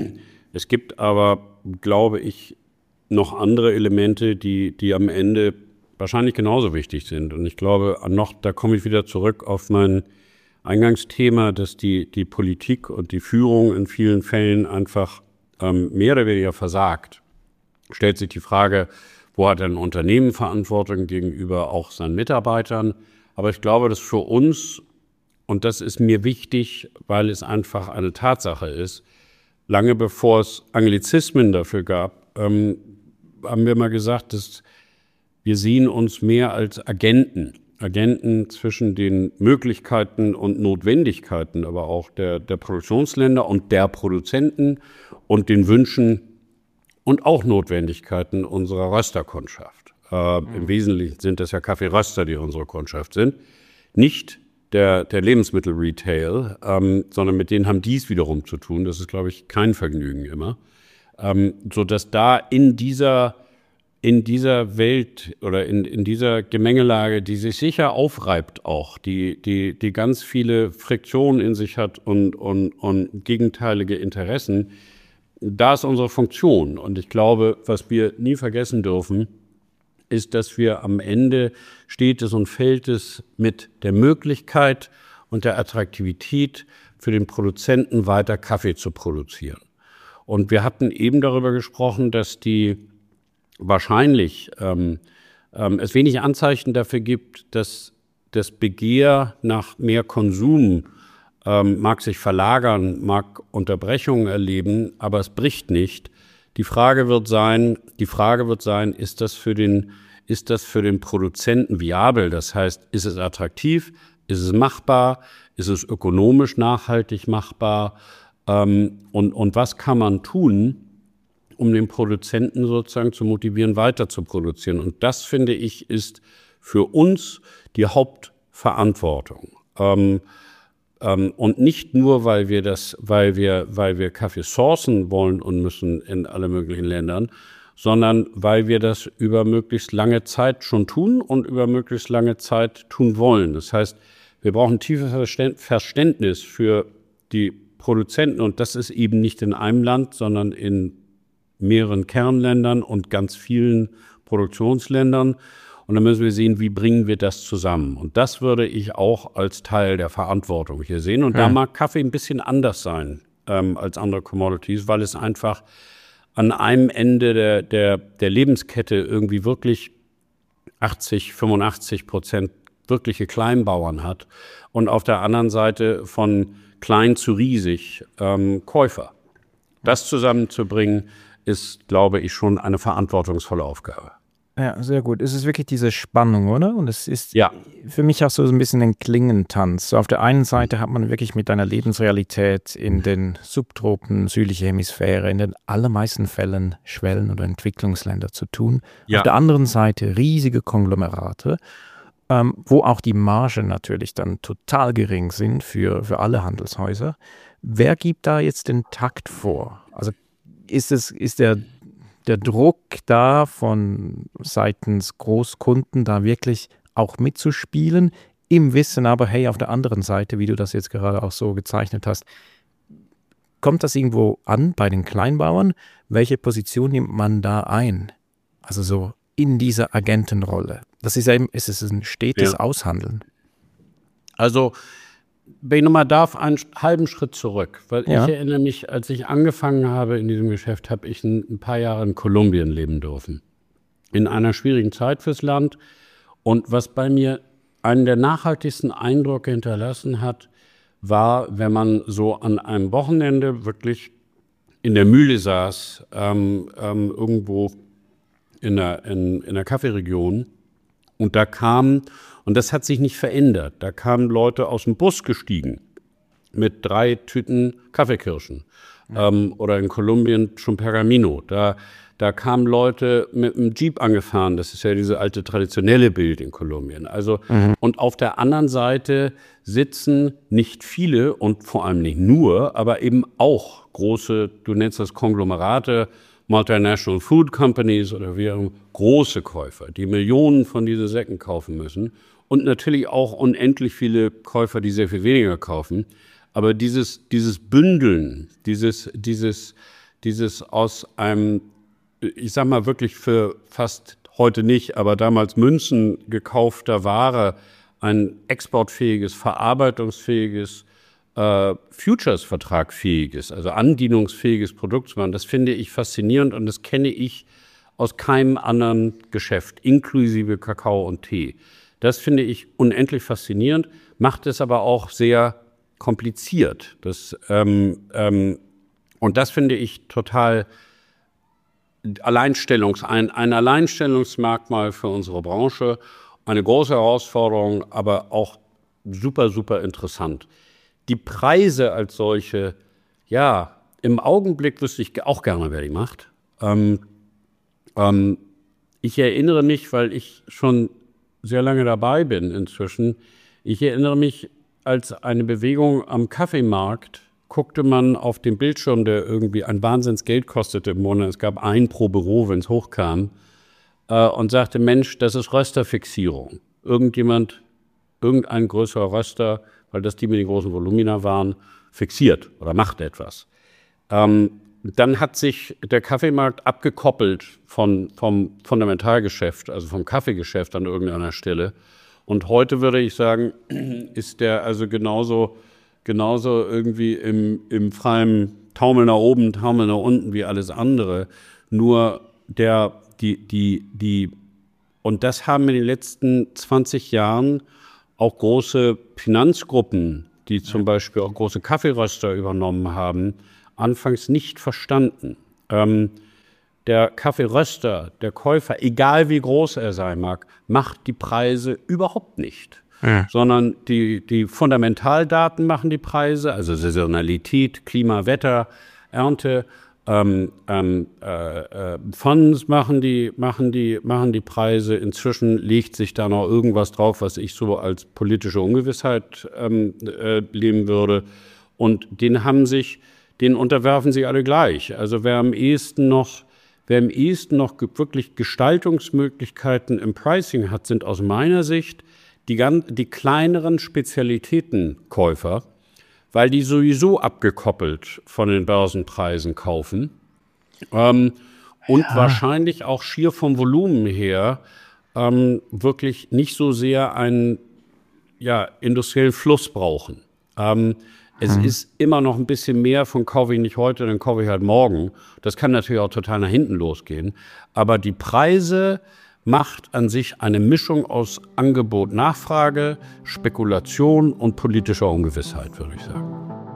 es gibt aber, glaube ich, noch andere Elemente, die, die am Ende wahrscheinlich genauso wichtig sind. Und ich glaube, noch, da komme ich wieder zurück auf mein Eingangsthema, dass die, die Politik und die Führung in vielen Fällen einfach ähm, mehr oder weniger versagt. Stellt sich die Frage, wo hat ein Unternehmen Verantwortung gegenüber auch seinen Mitarbeitern? Aber ich glaube, dass für uns, und das ist mir wichtig, weil es einfach eine Tatsache ist, lange bevor es Anglizismen dafür gab, ähm, haben wir mal gesagt, dass wir sehen uns mehr als Agenten. Agenten zwischen den Möglichkeiten und Notwendigkeiten, aber auch der, der Produktionsländer und der Produzenten und den Wünschen und auch Notwendigkeiten unserer Rösterkundschaft. Äh, mhm. Im Wesentlichen sind das ja Kaffeeröster, die unsere Kundschaft sind. Nicht der, der Lebensmittel-Retail, ähm, sondern mit denen haben dies wiederum zu tun. Das ist, glaube ich, kein Vergnügen immer. Ähm, sodass da in dieser in dieser Welt oder in, in dieser Gemengelage, die sich sicher aufreibt auch, die, die, die ganz viele Friktionen in sich hat und, und, und gegenteilige Interessen, da ist unsere Funktion. Und ich glaube, was wir nie vergessen dürfen, ist, dass wir am Ende steht es und fällt es mit der Möglichkeit und der Attraktivität für den Produzenten weiter Kaffee zu produzieren. Und wir hatten eben darüber gesprochen, dass die wahrscheinlich ähm, ähm, es wenig Anzeichen dafür gibt, dass das Begehr nach mehr Konsum ähm, mag sich verlagern, mag Unterbrechungen erleben, aber es bricht nicht. Die Frage wird sein, die Frage wird sein, ist das für den, ist das für den Produzenten viabel? Das heißt, ist es attraktiv? Ist es machbar? Ist es ökonomisch nachhaltig machbar? Ähm, und, und was kann man tun, um den Produzenten sozusagen zu motivieren, weiter zu produzieren? Und das, finde ich, ist für uns die Hauptverantwortung. Ähm, ähm, und nicht nur, weil wir das, weil wir, weil wir Kaffee sourcen wollen und müssen in alle möglichen Ländern, sondern weil wir das über möglichst lange Zeit schon tun und über möglichst lange Zeit tun wollen. Das heißt, wir brauchen tiefes Verständnis für die Produzenten, und das ist eben nicht in einem Land, sondern in mehreren Kernländern und ganz vielen Produktionsländern. Und dann müssen wir sehen, wie bringen wir das zusammen. Und das würde ich auch als Teil der Verantwortung hier sehen. Und ja. Da mag Kaffee ein bisschen anders sein ähm, als andere Commodities, weil es einfach an einem Ende der, der, der Lebenskette irgendwie wirklich achtzig, fünfundachtzig Prozent wirkliche Kleinbauern hat und auf der anderen Seite von klein zu riesig ähm, Käufer. Das zusammenzubringen, ist, glaube ich, schon eine verantwortungsvolle Aufgabe. Ja, sehr gut. Es ist wirklich diese Spannung, oder? Und es ist ja. für mich auch so ein bisschen ein Klingentanz. So auf der einen Seite hat man wirklich mit einer Lebensrealität in den Subtropen, südliche Hemisphäre, in den allermeisten Fällen Schwellen- oder Entwicklungsländer zu tun. Ja. Auf der anderen Seite riesige Konglomerate, ähm, wo auch die Margen natürlich dann total gering sind für, für alle Handelshäuser. Wer gibt da jetzt den Takt vor? Also ist es, ist der, der Druck da von seitens Großkunden da wirklich auch mitzuspielen, im Wissen aber, hey, auf der anderen Seite, wie du das jetzt gerade auch so gezeichnet hast, kommt das irgendwo an bei den Kleinbauern? Welche Position nimmt man da ein? Also so in dieser Agentenrolle. Das ist ja eben, es ist ein stetes ja. Aushandeln. Also wenn ich nochmal darf, einen halben Schritt zurück, weil ja. ich erinnere mich, als ich angefangen habe in diesem Geschäft, habe ich ein, ein paar Jahre in Kolumbien leben dürfen. In einer schwierigen Zeit fürs Land. Und was bei mir einen der nachhaltigsten Eindrücke hinterlassen hat, war, wenn man so an einem Wochenende wirklich in der Mühle saß, ähm, ähm, irgendwo in der, in, in der Kaffeeregion Und da kamen, und das hat sich nicht verändert, da kamen Leute aus dem Bus gestiegen mit drei Tüten Kaffeekirschen. Ja. Ähm, oder in Kolumbien schon Pergamino. Da, da kamen Leute mit einem Jeep angefahren. Das ist ja diese alte traditionelle Bild in Kolumbien. Also, mhm. Und auf der anderen Seite sitzen nicht viele und vor allem nicht nur, aber eben auch große, du nennst das Konglomerate, Multinational Food Companies oder wie auch große Käufer, die Millionen von diesen Säcken kaufen müssen. Und natürlich auch unendlich viele Käufer, die sehr viel weniger kaufen. Aber dieses, dieses Bündeln, dieses, dieses, dieses aus einem, ich sag mal wirklich für fast heute nicht, aber damals Münzen gekaufter Ware, ein exportfähiges, verarbeitungsfähiges, äh, Futures-vertragfähiges, also andienungsfähiges Produkt zu machen, das finde ich faszinierend und das kenne ich aus keinem anderen Geschäft, inklusive Kakao und Tee. Das finde ich unendlich faszinierend, macht es aber auch sehr kompliziert. Das, ähm, ähm, und das finde ich total Alleinstellungs, ein, ein Alleinstellungsmerkmal für unsere Branche, eine große Herausforderung, aber auch super, super interessant. Die Preise als solche, ja, im Augenblick wüsste ich auch gerne, wer die macht. Ähm, ähm, ich erinnere mich, weil ich schon sehr lange dabei bin inzwischen, ich erinnere mich, als eine Bewegung am Kaffeemarkt guckte man auf den Bildschirm, der irgendwie ein Wahnsinnsgeld kostete im Monat. Es gab ein pro Büro, wenn es hochkam, äh, und sagte, Mensch, das ist Rösterfixierung. Irgendjemand, irgendein größerer Röster, weil das die mit den großen Volumina waren, fixiert oder macht etwas. Ähm, dann hat sich der Kaffeemarkt abgekoppelt von, vom Fundamentalgeschäft, also vom Kaffeegeschäft an irgendeiner Stelle. Und heute würde ich sagen, ist der also genauso, genauso irgendwie im, im freien Taumel nach oben, Taumel nach unten wie alles andere. Nur der, die, die, die, und das haben in den letzten zwanzig Jahren auch große Finanzgruppen, die zum Beispiel auch große Kaffeeröster übernommen haben, anfangs nicht verstanden. Ähm, Der Kaffeeröster, der Käufer, egal wie groß er sein mag, macht die Preise überhaupt nicht. Ja. Sondern die, die Fundamentaldaten machen die Preise, also Saisonalität, Klima, Wetter, Ernte, ähm, ähm, äh, äh, Funds machen die, machen, die, machen die Preise. Inzwischen legt sich da noch irgendwas drauf, was ich so als politische Ungewissheit ähm, äh, leben würde. Und den haben sich, den unterwerfen sich alle gleich. Also wer am ehesten noch Wer am ehesten noch wirklich Gestaltungsmöglichkeiten im Pricing hat, sind aus meiner Sicht die, ganz, die kleineren Spezialitätenkäufer, weil die sowieso abgekoppelt von den Börsenpreisen kaufen ähm, und ja. wahrscheinlich auch schier vom Volumen her ähm, wirklich nicht so sehr einen ja, industriellen Fluss brauchen. Ähm, Es hm. ist immer noch ein bisschen mehr von kaufe ich nicht heute, dann kaufe ich halt morgen. Das kann natürlich auch total nach hinten losgehen. Aber die Preise macht an sich eine Mischung aus Angebot, Nachfrage, Spekulation und politischer Ungewissheit, würde ich sagen.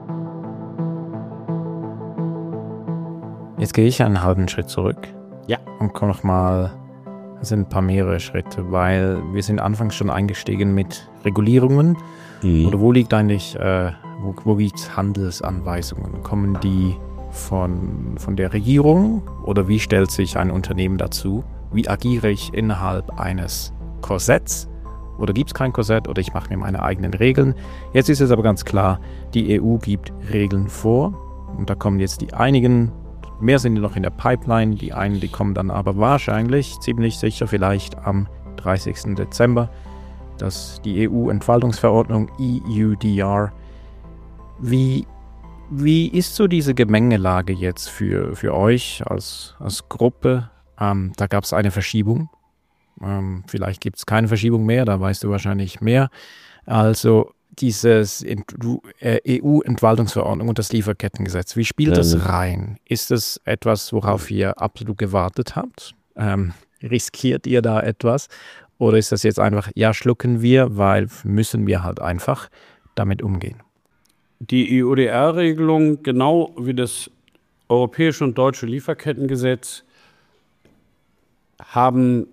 Jetzt gehe ich einen halben Schritt zurück. Ja. Und komme noch mal, das sind ein paar mehrere Schritte, weil wir sind anfangs schon eingestiegen mit Regulierungen. Mhm. Oder wo liegt eigentlich... Äh, Wo, wo gibt es Handelsanweisungen? Kommen die von, von der Regierung oder wie stellt sich ein Unternehmen dazu? Wie agiere ich innerhalb eines Korsetts? Oder gibt es kein Korsett oder ich mache mir meine eigenen Regeln? Jetzt ist es aber ganz klar, die E U gibt Regeln vor und da kommen jetzt die einigen, mehr sind noch in der Pipeline, die einen, die kommen dann aber wahrscheinlich, ziemlich sicher vielleicht am dreißigsten Dezember, dass die E U-Entfaltungsverordnung E U D R. Wie, wie ist so diese Gemengelage jetzt für, für euch als, als Gruppe? Ähm, da gab es eine Verschiebung. Ähm, vielleicht gibt es keine Verschiebung mehr, da weißt du wahrscheinlich mehr. Also dieses E U-Entwaltungsverordnung und das Lieferkettengesetz, wie spielt das rein? Ist das etwas, worauf ihr absolut gewartet habt? Ähm, riskiert ihr da etwas? Oder ist das jetzt einfach, ja, schlucken wir, weil müssen wir halt einfach damit umgehen? Die E U D R-Regelung, genau wie das europäische und deutsche Lieferkettengesetz, haben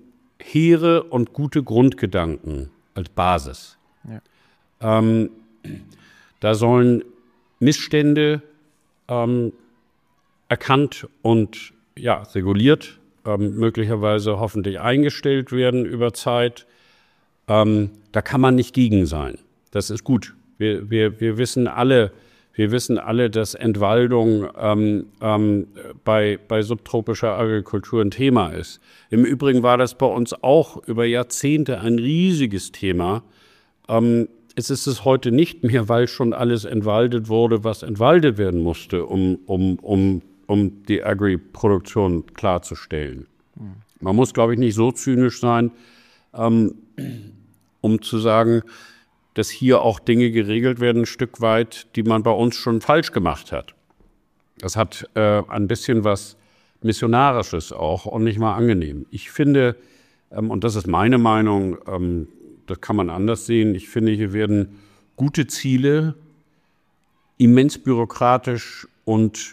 hehre und gute Grundgedanken als Basis. Ja. Ähm, da sollen Missstände ähm, erkannt und ja, reguliert, ähm, möglicherweise hoffentlich eingestellt werden über Zeit. Ähm, da kann man nicht gegen sein. Das ist gut. Wir, wir, wir wissen alle, wir wissen alle, dass Entwaldung ähm, ähm, bei, bei subtropischer Agrikultur ein Thema ist. Im Übrigen war das bei uns auch über Jahrzehnte ein riesiges Thema. Ähm, es ist es heute nicht mehr, weil schon alles entwaldet wurde, was entwaldet werden musste, um, um, um, um die Agri-Produktion klarzustellen. Mhm. Man muss, glaube ich, nicht so zynisch sein, ähm, um zu sagen, dass hier auch Dinge geregelt werden, ein Stück weit, die man bei uns schon falsch gemacht hat. Das hat äh, ein bisschen was Missionarisches auch und nicht mal angenehm. Ich finde, ähm, und das ist meine Meinung, ähm, das kann man anders sehen, ich finde, hier werden gute Ziele immens bürokratisch und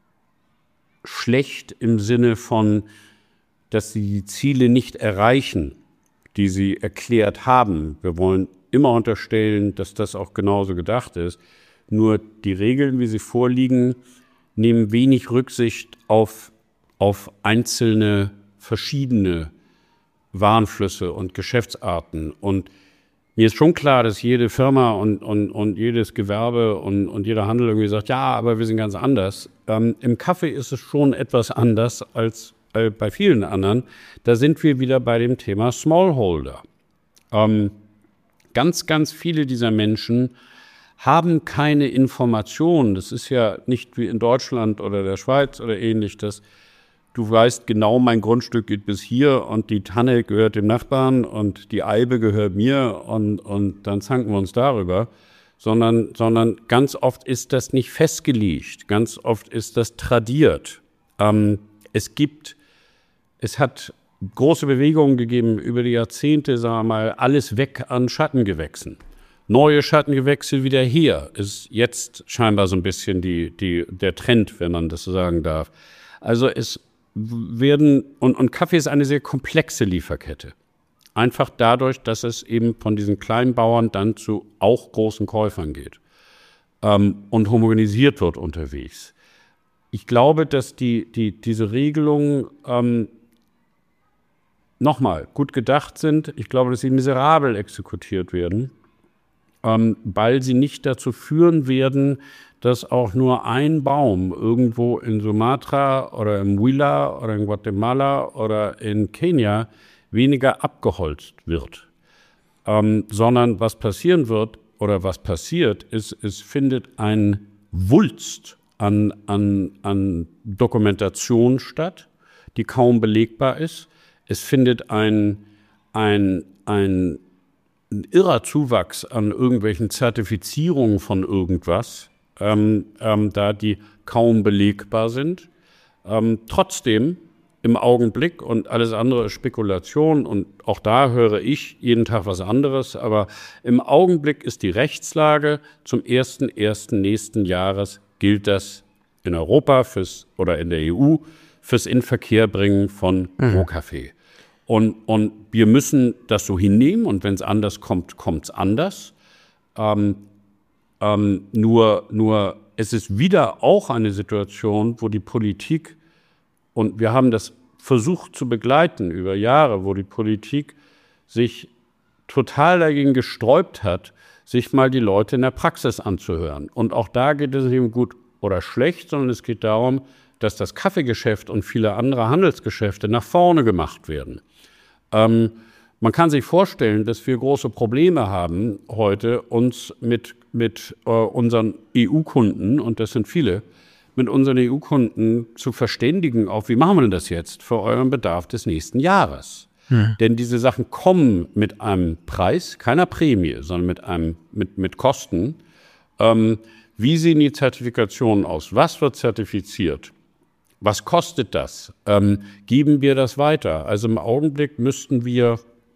schlecht im Sinne von, dass sie die Ziele nicht erreichen, die sie erklärt haben. Wir wollen immer unterstellen, dass das auch genauso gedacht ist. Nur die Regeln, wie sie vorliegen, nehmen wenig Rücksicht auf, auf einzelne, verschiedene Warenflüsse und Geschäftsarten. Und mir ist schon klar, dass jede Firma und, und, und jedes Gewerbe und, und jeder Handel irgendwie sagt, ja, aber wir sind ganz anders. Ähm, im Kaffee ist es schon etwas anders als äh, bei vielen anderen. Da sind wir wieder bei dem Thema Smallholder. Ähm, Ganz, ganz viele dieser Menschen haben keine Informationen. Das ist ja nicht wie in Deutschland oder der Schweiz oder ähnlich, dass du weißt genau, mein Grundstück geht bis hier und die Tanne gehört dem Nachbarn und die Eibe gehört mir und, und dann zanken wir uns darüber. Sondern, sondern ganz oft ist das nicht festgelegt. Ganz oft ist das tradiert. Ähm, es gibt, es hat große Bewegungen gegeben über die Jahrzehnte, sagen wir mal, alles weg an Schattengewächsen. Neue Schattengewächse wieder her, ist jetzt scheinbar so ein bisschen die, die, der Trend, wenn man das so sagen darf. Also es werden, und, und Kaffee ist eine sehr komplexe Lieferkette. Einfach dadurch, dass es eben von diesen kleinen Bauern dann zu auch großen Käufern geht ähm, und homogenisiert wird unterwegs. Ich glaube, dass die, die, diese Regelungen ähm, nochmal gut gedacht sind. Ich glaube, dass sie miserabel exekutiert werden, ähm, weil sie nicht dazu führen werden, dass auch nur ein Baum irgendwo in Sumatra oder im Huila oder in Guatemala oder in Kenia weniger abgeholzt wird. Ähm, sondern was passieren wird oder was passiert, ist, es findet ein Wulst an, an, an Dokumentation statt, die kaum belegbar ist. Es findet ein, ein, ein, ein irrer Zuwachs an irgendwelchen Zertifizierungen von irgendwas, ähm, ähm, da die kaum belegbar sind. Ähm, trotzdem im Augenblick, und alles andere ist Spekulation, und auch da höre ich jeden Tag was anderes, aber im Augenblick ist die Rechtslage zum ersten ersten nächsten Jahres, gilt das in Europa fürs, oder in der E U fürs Inverkehrbringen von Rohkaffee. Mhm. Und, und wir müssen das so hinnehmen, und wenn es anders kommt, kommt es anders. Ähm, ähm, nur, nur es ist wieder auch eine Situation, wo die Politik, und wir haben das versucht zu begleiten über Jahre, wo die Politik sich total dagegen gesträubt hat, sich mal die Leute in der Praxis anzuhören. Und auch da geht es nicht um gut oder schlecht, sondern es geht darum, dass das Kaffeegeschäft und viele andere Handelsgeschäfte nach vorne gemacht werden. Ähm, man kann sich vorstellen, dass wir große Probleme haben heute, uns mit, mit äh, unseren E U-Kunden, und das sind viele, mit unseren E U-Kunden zu verständigen, auf wie machen wir denn das jetzt für euren Bedarf des nächsten Jahres. Hm. Denn diese Sachen kommen mit einem Preis, keiner Prämie, sondern mit, einem, mit, mit Kosten. Ähm, wie sehen die Zertifikationen aus? Was wird zertifiziert? Was kostet das? Ähm, geben wir das weiter? Also im Augenblick müssten wir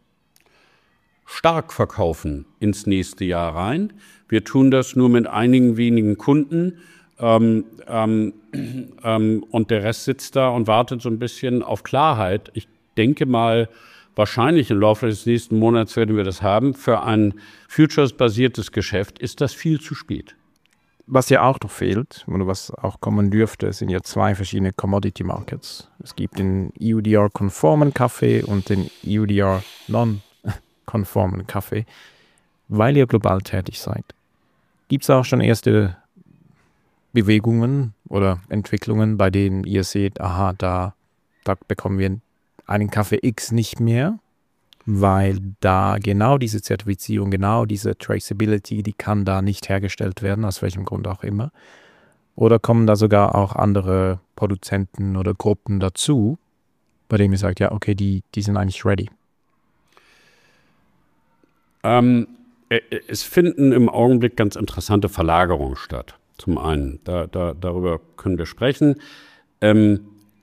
stark verkaufen ins nächste Jahr rein. Wir tun das nur mit einigen wenigen Kunden. Ähm, ähm, ähm, und der Rest sitzt da und wartet so ein bisschen auf Klarheit. Ich denke mal, wahrscheinlich im Laufe des nächsten Monats werden wir das haben, für ein Futures-basiertes Geschäft ist das viel zu spät. Was ja auch noch fehlt, oder was auch kommen dürfte, sind ja zwei verschiedene Commodity Markets. Es gibt den E U D R-konformen Kaffee und den E U D R-non-konformen Kaffee, weil ihr global tätig seid. Gibt es auch schon erste Bewegungen oder Entwicklungen, bei denen ihr seht, aha, da, da bekommen wir einen Kaffee X nicht mehr, weil da genau diese Zertifizierung, genau diese Traceability, die kann da nicht hergestellt werden, aus welchem Grund auch immer. Oder kommen da sogar auch andere Produzenten oder Gruppen dazu, bei denen ihr sagt, ja, okay, die, die sind eigentlich ready? Ähm, es finden im Augenblick ganz interessante Verlagerungen statt. Zum einen, da, da, darüber können wir sprechen. Ähm,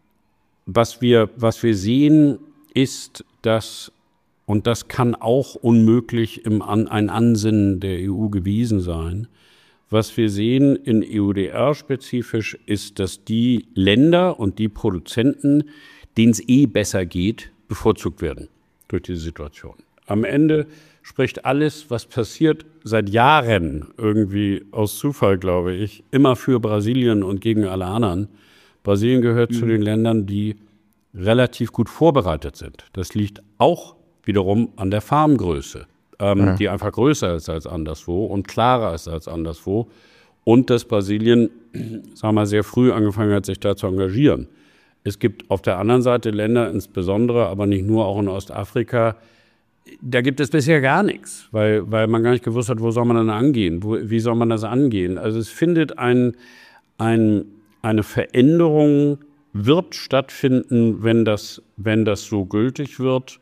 was wir, was wir sehen, ist, dass und das kann auch unmöglich im An- ein Ansinnen der E U gewesen sein. Was wir sehen in E U D R-spezifisch ist, dass die Länder und die Produzenten, denen es eh besser geht, bevorzugt werden durch diese Situation. Am Ende spricht alles, was passiert, seit Jahren irgendwie aus Zufall, glaube ich, immer für Brasilien und gegen alle anderen. Brasilien gehört mhm. zu den Ländern, die relativ gut vorbereitet sind. Das liegt auch wiederum an der Farmgröße, ähm, ja. die einfach größer ist als anderswo und klarer ist als anderswo. Und dass Brasilien, sagen wir mal, sehr früh angefangen hat, sich da zu engagieren. Es gibt auf der anderen Seite Länder, insbesondere, aber nicht nur, auch in Ostafrika, da gibt es bisher gar nichts, weil, weil man gar nicht gewusst hat, wo soll man dann angehen, wo, wie soll man das angehen. Also es findet ein, ein, eine Veränderung, wird stattfinden, wenn das, wenn das so gültig wird,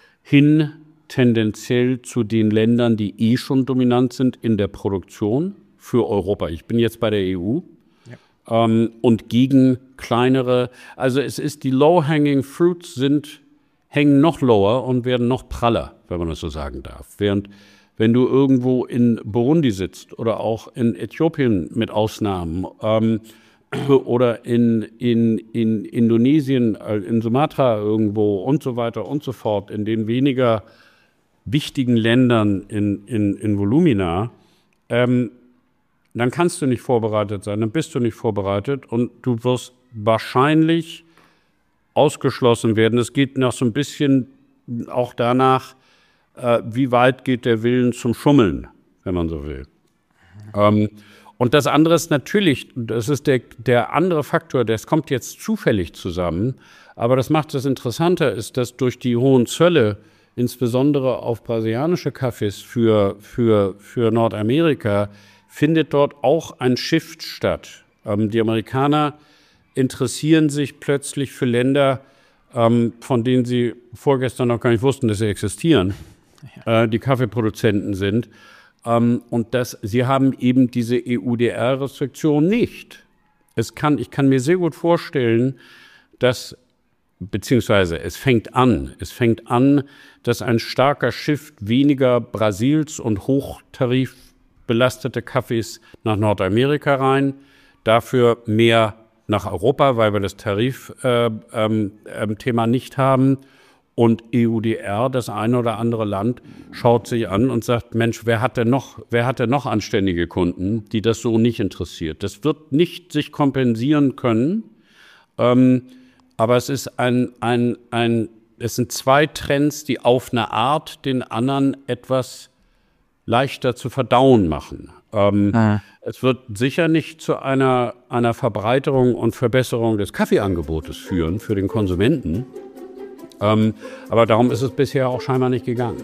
hin tendenziell zu den Ländern, die eh schon dominant sind in der Produktion für Europa. Ich bin jetzt bei der E U ja. ähm, und gegen kleinere, also es ist, die low-hanging fruits sind, hängen noch lower und werden noch praller, wenn man das so sagen darf. Während wenn du irgendwo in Burundi sitzt oder auch in Äthiopien mit Ausnahmen ähm, oder in, in, in Indonesien, in Sumatra irgendwo und so weiter und so fort, in den weniger wichtigen Ländern in, in, in Volumina, ähm, dann kannst du nicht vorbereitet sein, dann bist du nicht vorbereitet und du wirst wahrscheinlich ausgeschlossen werden. Es geht noch so ein bisschen auch danach, äh, wie weit geht der Willen zum Schummeln, wenn man so will. Ähm, Und das andere ist natürlich, das ist der, der andere Faktor, das kommt jetzt zufällig zusammen, aber das macht es interessanter, ist, dass durch die hohen Zölle, insbesondere auf brasilianische Kaffees für, für, für Nordamerika, findet dort auch ein Shift statt. Ähm, die Amerikaner interessieren sich plötzlich für Länder, ähm, von denen sie vorgestern noch gar nicht wussten, dass sie existieren, ja. äh, die Kaffeeproduzenten sind. Um, und das, sie haben eben diese E U D R-Restriktion nicht. Es kann, ich kann mir sehr gut vorstellen, dass, beziehungsweise es fängt an, es fängt an, dass ein starker Shift weniger Brasils und hochtarifbelastete Kaffees nach Nordamerika rein, dafür mehr nach Europa, weil wir das Tarifthema äh, ähm, nicht haben. Und E U D R, das eine oder andere Land, schaut sich an und sagt, Mensch, wer hat denn noch, wer hat denn noch anständige Kunden, die das so nicht interessiert? Das wird nicht sich kompensieren können, ähm, aber es ist ein, ein, ein, es sind zwei Trends, die auf eine Art den anderen etwas leichter zu verdauen machen. Ähm, ah. Es wird sicher nicht zu einer, einer Verbreiterung und Verbesserung des Kaffeeangebotes führen für den Konsumenten. Ähm, aber darum ist es bisher auch scheinbar nicht gegangen.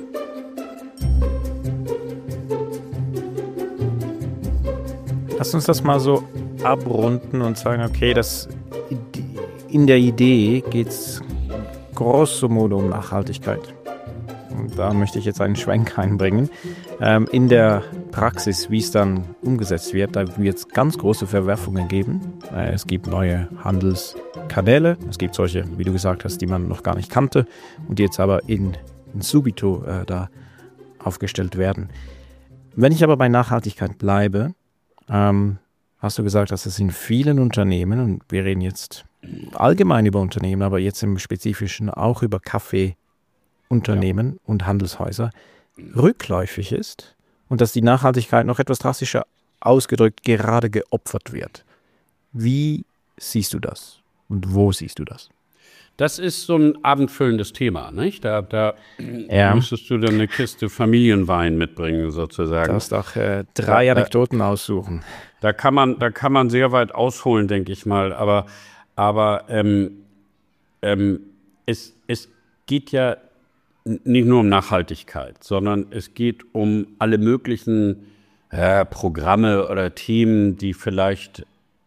Lass uns das mal so abrunden und sagen, okay, das, in der Idee geht es grosso modo um Nachhaltigkeit. Und da möchte ich jetzt einen Schwenk einbringen. Ähm, in der Praxis, wie es dann umgesetzt wird, da wird es ganz große Verwerfungen geben. Äh, es gibt neue Handelskanäle, es gibt solche, wie du gesagt hast, die man noch gar nicht kannte und die jetzt aber in, in subito äh, da aufgestellt werden. Wenn ich aber bei Nachhaltigkeit bleibe, ähm, hast du gesagt, dass es in vielen Unternehmen, und wir reden jetzt allgemein über Unternehmen, aber jetzt im Spezifischen auch über Kaffee, Unternehmen ja. und Handelshäuser rückläufig ist und dass die Nachhaltigkeit noch etwas drastischer ausgedrückt gerade geopfert wird. Wie siehst du das und wo siehst du das? Das ist so ein abendfüllendes Thema, nicht? Da, da ja. müsstest du dann eine Kiste Familienwein mitbringen, sozusagen. Du darfst auch äh, drei da, Anekdoten aussuchen. Da kann man, da kann man sehr weit ausholen, denke ich mal. Aber, aber ähm, ähm, es, es geht ja nicht nur um Nachhaltigkeit, sondern es geht um alle möglichen äh, Programme oder Themen, die vielleicht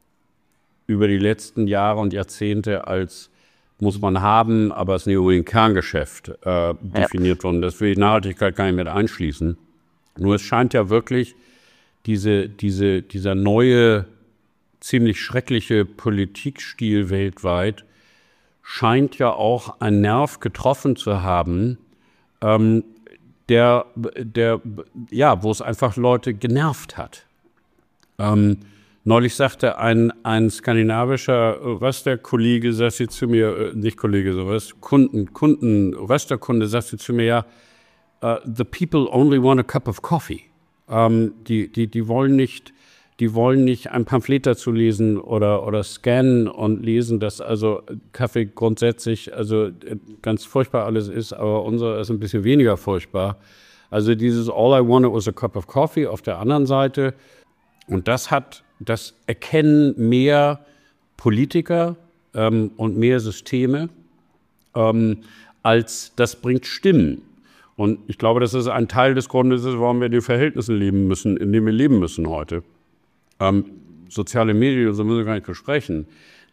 über die letzten Jahre und Jahrzehnte als muss man haben, aber es ist nicht unbedingt Kerngeschäft äh, definiert ja. worden. Das will ich Nachhaltigkeit gar nicht mit einschließen. Nur es scheint ja wirklich diese, diese, dieser neue, ziemlich schreckliche Politikstil weltweit scheint ja auch einen Nerv getroffen zu haben, ähm, der, der, ja, wo es einfach Leute genervt hat. Ähm, Neulich sagte ein, ein skandinavischer Rösterkollege, sagte zu mir, nicht Kollege, sowas, Kunden, Kunden, Rösterkunde, sagte zu mir, ja, uh, the people only want a cup of coffee. Um, die, die, die wollen nicht, die wollen nicht ein Pamphlet dazu lesen oder, oder scannen und lesen, dass also Kaffee grundsätzlich also ganz furchtbar alles ist, aber unser ist ein bisschen weniger furchtbar. Also dieses all I wanted was a cup of coffee auf der anderen Seite. Und das hat Das erkennen mehr Politiker ähm, und mehr Systeme, ähm, als das bringt Stimmen. Und ich glaube, das ist ein Teil des Grundes, warum wir in den Verhältnissen leben müssen, in denen wir leben müssen heute. Ähm, soziale Medien, so müssen wir gar nicht besprechen.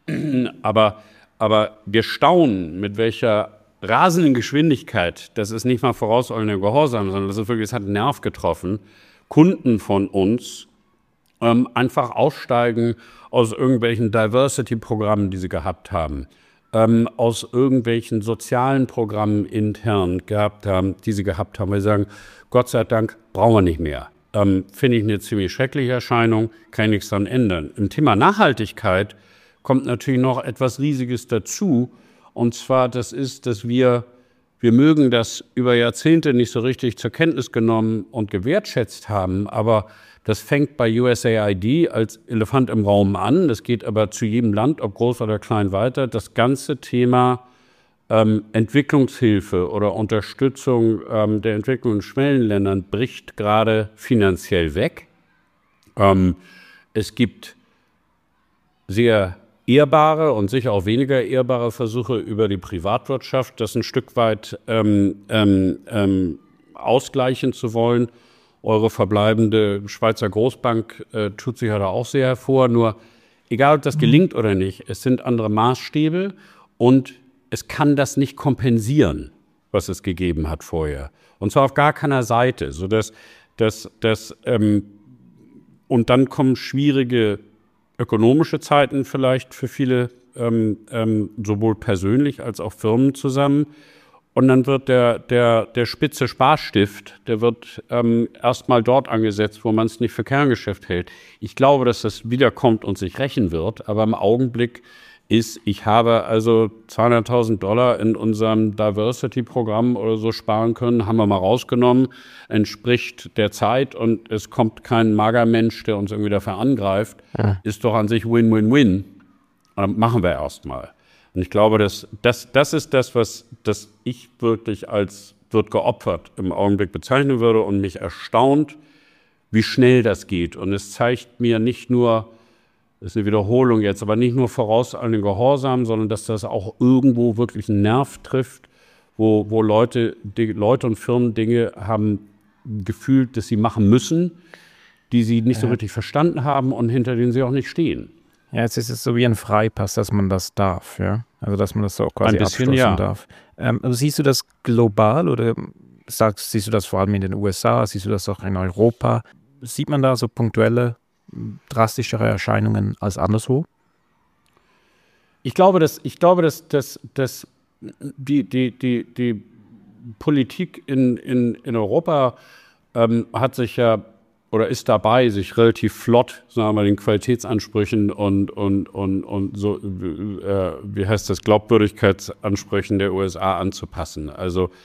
aber, aber wir staunen, mit welcher rasenden Geschwindigkeit, das ist nicht mal vorauseilender Gehorsam, sondern das ist wirklich, es hat einen Nerv getroffen, Kunden von uns Ähm, einfach aussteigen aus irgendwelchen Diversity-Programmen, die sie gehabt haben, ähm, aus irgendwelchen sozialen Programmen intern gehabt haben, die sie gehabt haben, weil sie sagen, Gott sei Dank brauchen wir nicht mehr. Ähm, finde ich eine ziemlich schreckliche Erscheinung, kann ich nichts daran ändern. Im Thema Nachhaltigkeit kommt natürlich noch etwas Riesiges dazu, und zwar das ist, dass wir, wir mögen das über Jahrzehnte nicht so richtig zur Kenntnis genommen und gewertschätzt haben, aber das fängt bei U S A I D als Elefant im Raum an. Das geht aber zu jedem Land, ob groß oder klein, weiter. Das ganze Thema ähm, Entwicklungshilfe oder Unterstützung ähm, der Entwicklung in Schwellenländern bricht gerade finanziell weg. Ähm, es gibt sehr ehrbare und sicher auch weniger ehrbare Versuche über die Privatwirtschaft, das ein Stück weit ähm, ähm, ähm, ausgleichen zu wollen. Eure verbleibende Schweizer Großbank äh, tut sich ja da auch sehr hervor. Nur egal, ob das gelingt oder nicht, es sind andere Maßstäbe und es kann das nicht kompensieren, was es gegeben hat vorher. Und zwar auf gar keiner Seite. Sodass, dass, dass, ähm, und dann kommen schwierige ökonomische Zeiten vielleicht für viele, ähm, ähm, sowohl persönlich als auch Firmen zusammen. Und dann wird der, der, der spitze Sparstift, der wird ähm, erstmal dort angesetzt, wo man es nicht für Kerngeschäft hält. Ich glaube, dass das wiederkommt und sich rächen wird, aber im Augenblick ist, ich habe also zweihunderttausend Dollar in unserem Diversity-Programm oder so sparen können, haben wir mal rausgenommen, entspricht der Zeit und es kommt kein Magermensch, der uns irgendwie dafür angreift, ja. Ist doch an sich Win-Win-Win. Und machen wir erstmal. Und ich glaube, dass das, das ist das, was das ich wirklich als wird geopfert im Augenblick bezeichnen würde und mich erstaunt, wie schnell das geht. Und es zeigt mir nicht nur, das ist eine Wiederholung jetzt, aber nicht nur vorauseilenden Gehorsam, sondern dass das auch irgendwo wirklich einen Nerv trifft, wo, wo Leute, die, Leute und Firmen Dinge haben gefühlt, dass sie machen müssen, die sie nicht so richtig verstanden haben und hinter denen sie auch nicht stehen. Ja, jetzt ist es so wie ein Freipass, dass man das darf, ja. Also dass man das so quasi ein bisschen, abstoßen ja. darf. Ähm, also siehst du das global oder sagst, siehst du das vor allem in den U S A, siehst du das auch in Europa? Sieht man da so punktuelle, drastischere Erscheinungen als anderswo? Ich glaube, dass, ich glaube, dass, dass, dass die, die, die, die Politik in, in, in Europa ähm, hat sich ja oder ist dabei, sich relativ flott, sagen wir mal, den Qualitätsansprüchen und, und, und, und so, äh, wie heißt das, Glaubwürdigkeitsansprüchen der U S A anzupassen. Also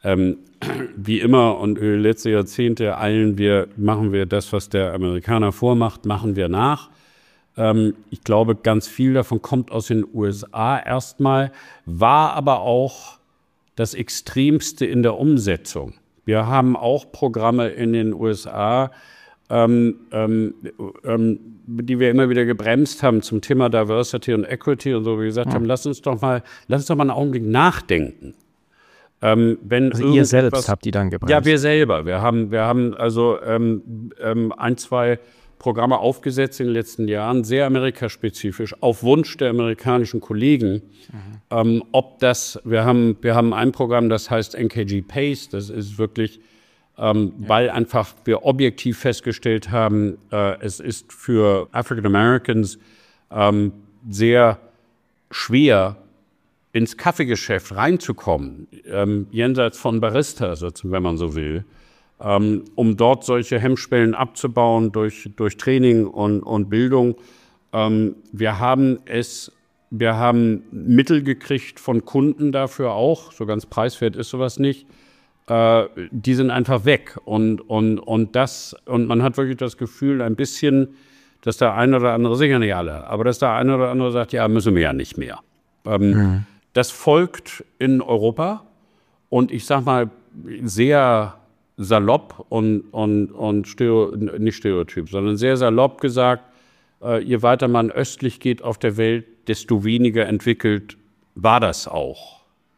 ähm, wie immer und über die letzten Jahrzehnte eilen wir, machen wir das, was der Amerikaner vormacht, machen wir nach. Ähm, ich glaube, ganz viel davon kommt aus den U S A erstmal, war aber auch das Extremste in der Umsetzung. Wir haben auch Programme in den U S A, ähm, ähm, ähm, die wir immer wieder gebremst haben zum Thema Diversity und Equity und so, wie gesagt ja. haben, lass uns doch mal, lass uns doch mal einen Augenblick nachdenken. Ähm, wenn also ihr selbst habt die dann gebremst? Ja, wir selber. Wir haben, wir haben also ähm, ähm, ein, zwei Programme aufgesetzt in den letzten Jahren, sehr amerikaspezifisch, auf Wunsch der amerikanischen Kollegen. Mhm. Ähm, ob das, wir haben, wir haben ein Programm, das heißt N K G Pace, das ist wirklich, ähm, ja. weil einfach wir objektiv festgestellt haben, äh, es ist für African Americans ähm, sehr schwer, ins Kaffeegeschäft reinzukommen, ähm, jenseits von Barista, wenn man so will. Um, um dort solche Hemmschwellen abzubauen durch, durch Training und, und Bildung. Um, wir haben es, wir haben Mittel gekriegt von Kunden dafür auch, so ganz preiswert ist sowas nicht. Uh, die sind einfach weg und, und, und das, und man hat wirklich das Gefühl ein bisschen, dass der eine oder andere, sicher nicht alle, aber dass der eine oder andere sagt, ja, müssen wir ja nicht mehr. Um, mhm. Das folgt in Europa und ich sag mal sehr salopp und, und, und stereo, nicht stereotyp, sondern sehr salopp gesagt, äh, je weiter man östlich geht auf der Welt, desto weniger entwickelt war das auch.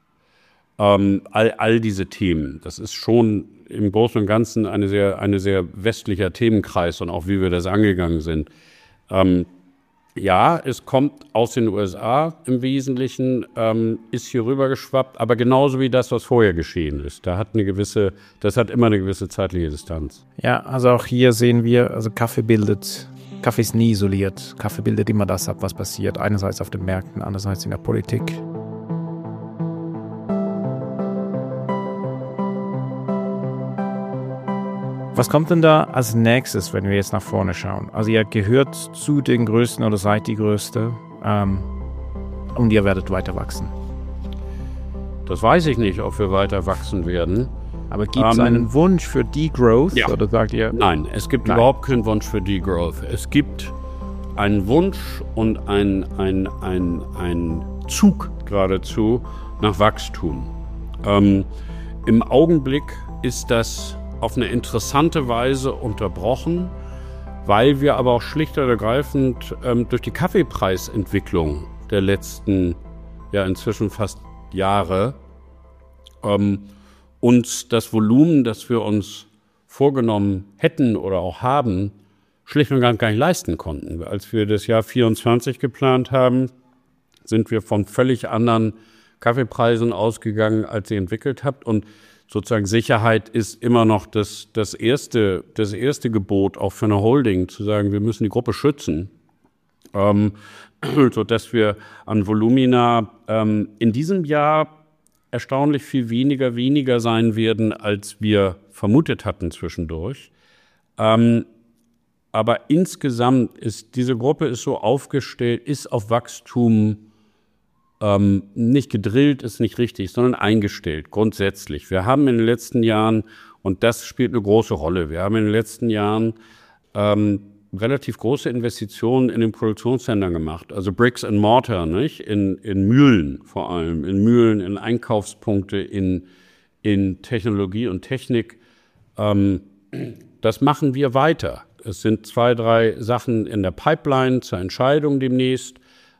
Ähm, all, all diese Themen, das ist schon im Großen und Ganzen eine sehr, eine sehr westlicher Themenkreis und auch wie wir das angegangen sind. Ähm, Ja, es kommt aus den U S A im Wesentlichen, ähm, ist hier rüber geschwappt, aber genauso wie das, was vorher geschehen ist. Da hat eine gewisse, das hat immer eine gewisse zeitliche Distanz. Ja, also auch hier sehen wir, also Kaffee bildet, Kaffee ist nie isoliert. Kaffee bildet immer das ab, was passiert. Einerseits auf den Märkten, andererseits in der Politik. Was kommt denn da als nächstes, wenn wir jetzt nach vorne schauen? Also ihr gehört zu den Größten oder seid die Größte ähm, und ihr werdet weiter wachsen. Das weiß ich nicht, ob wir weiter wachsen werden. Aber gibt es ähm, einen Wunsch für Degrowth? Ja. Oder sagt ihr? Nein, es gibt Nein. überhaupt keinen Wunsch für Degrowth. Es gibt einen Wunsch und ein, ein, ein, ein Zug geradezu nach Wachstum. Ähm, Im Augenblick ist das auf eine interessante Weise unterbrochen, weil wir aber auch schlicht und ergreifend ähm, durch die Kaffeepreisentwicklung der letzten, ja inzwischen fast Jahre, ähm, uns das Volumen, das wir uns vorgenommen hätten oder auch haben, schlicht und gar nicht leisten konnten. Als wir das Jahr vierundzwanzig geplant haben, sind wir von völlig anderen Kaffeepreisen ausgegangen, als ihr entwickelt habt. Und sozusagen Sicherheit ist immer noch das, das, erste, das erste Gebot, auch für eine Holding, zu sagen, wir müssen die Gruppe schützen, ähm, sodass wir an Volumina ähm, in diesem Jahr erstaunlich viel weniger, weniger sein werden, als wir vermutet hatten zwischendurch. Ähm, aber insgesamt ist diese Gruppe ist so aufgestellt, ist auf Wachstum Ähm, nicht gedrillt, ist nicht richtig, sondern eingestellt, grundsätzlich. Wir haben in den letzten Jahren, und das spielt eine große Rolle, wir haben in den letzten Jahren ähm, relativ große Investitionen in den Produktionszentren gemacht, also Bricks and Mortar, nicht? In, in Mühlen vor allem, in Mühlen, in Einkaufspunkte, in, in Technologie und Technik. Ähm, das machen wir weiter. Es sind zwei, drei Sachen in der Pipeline zur Entscheidung demnächst.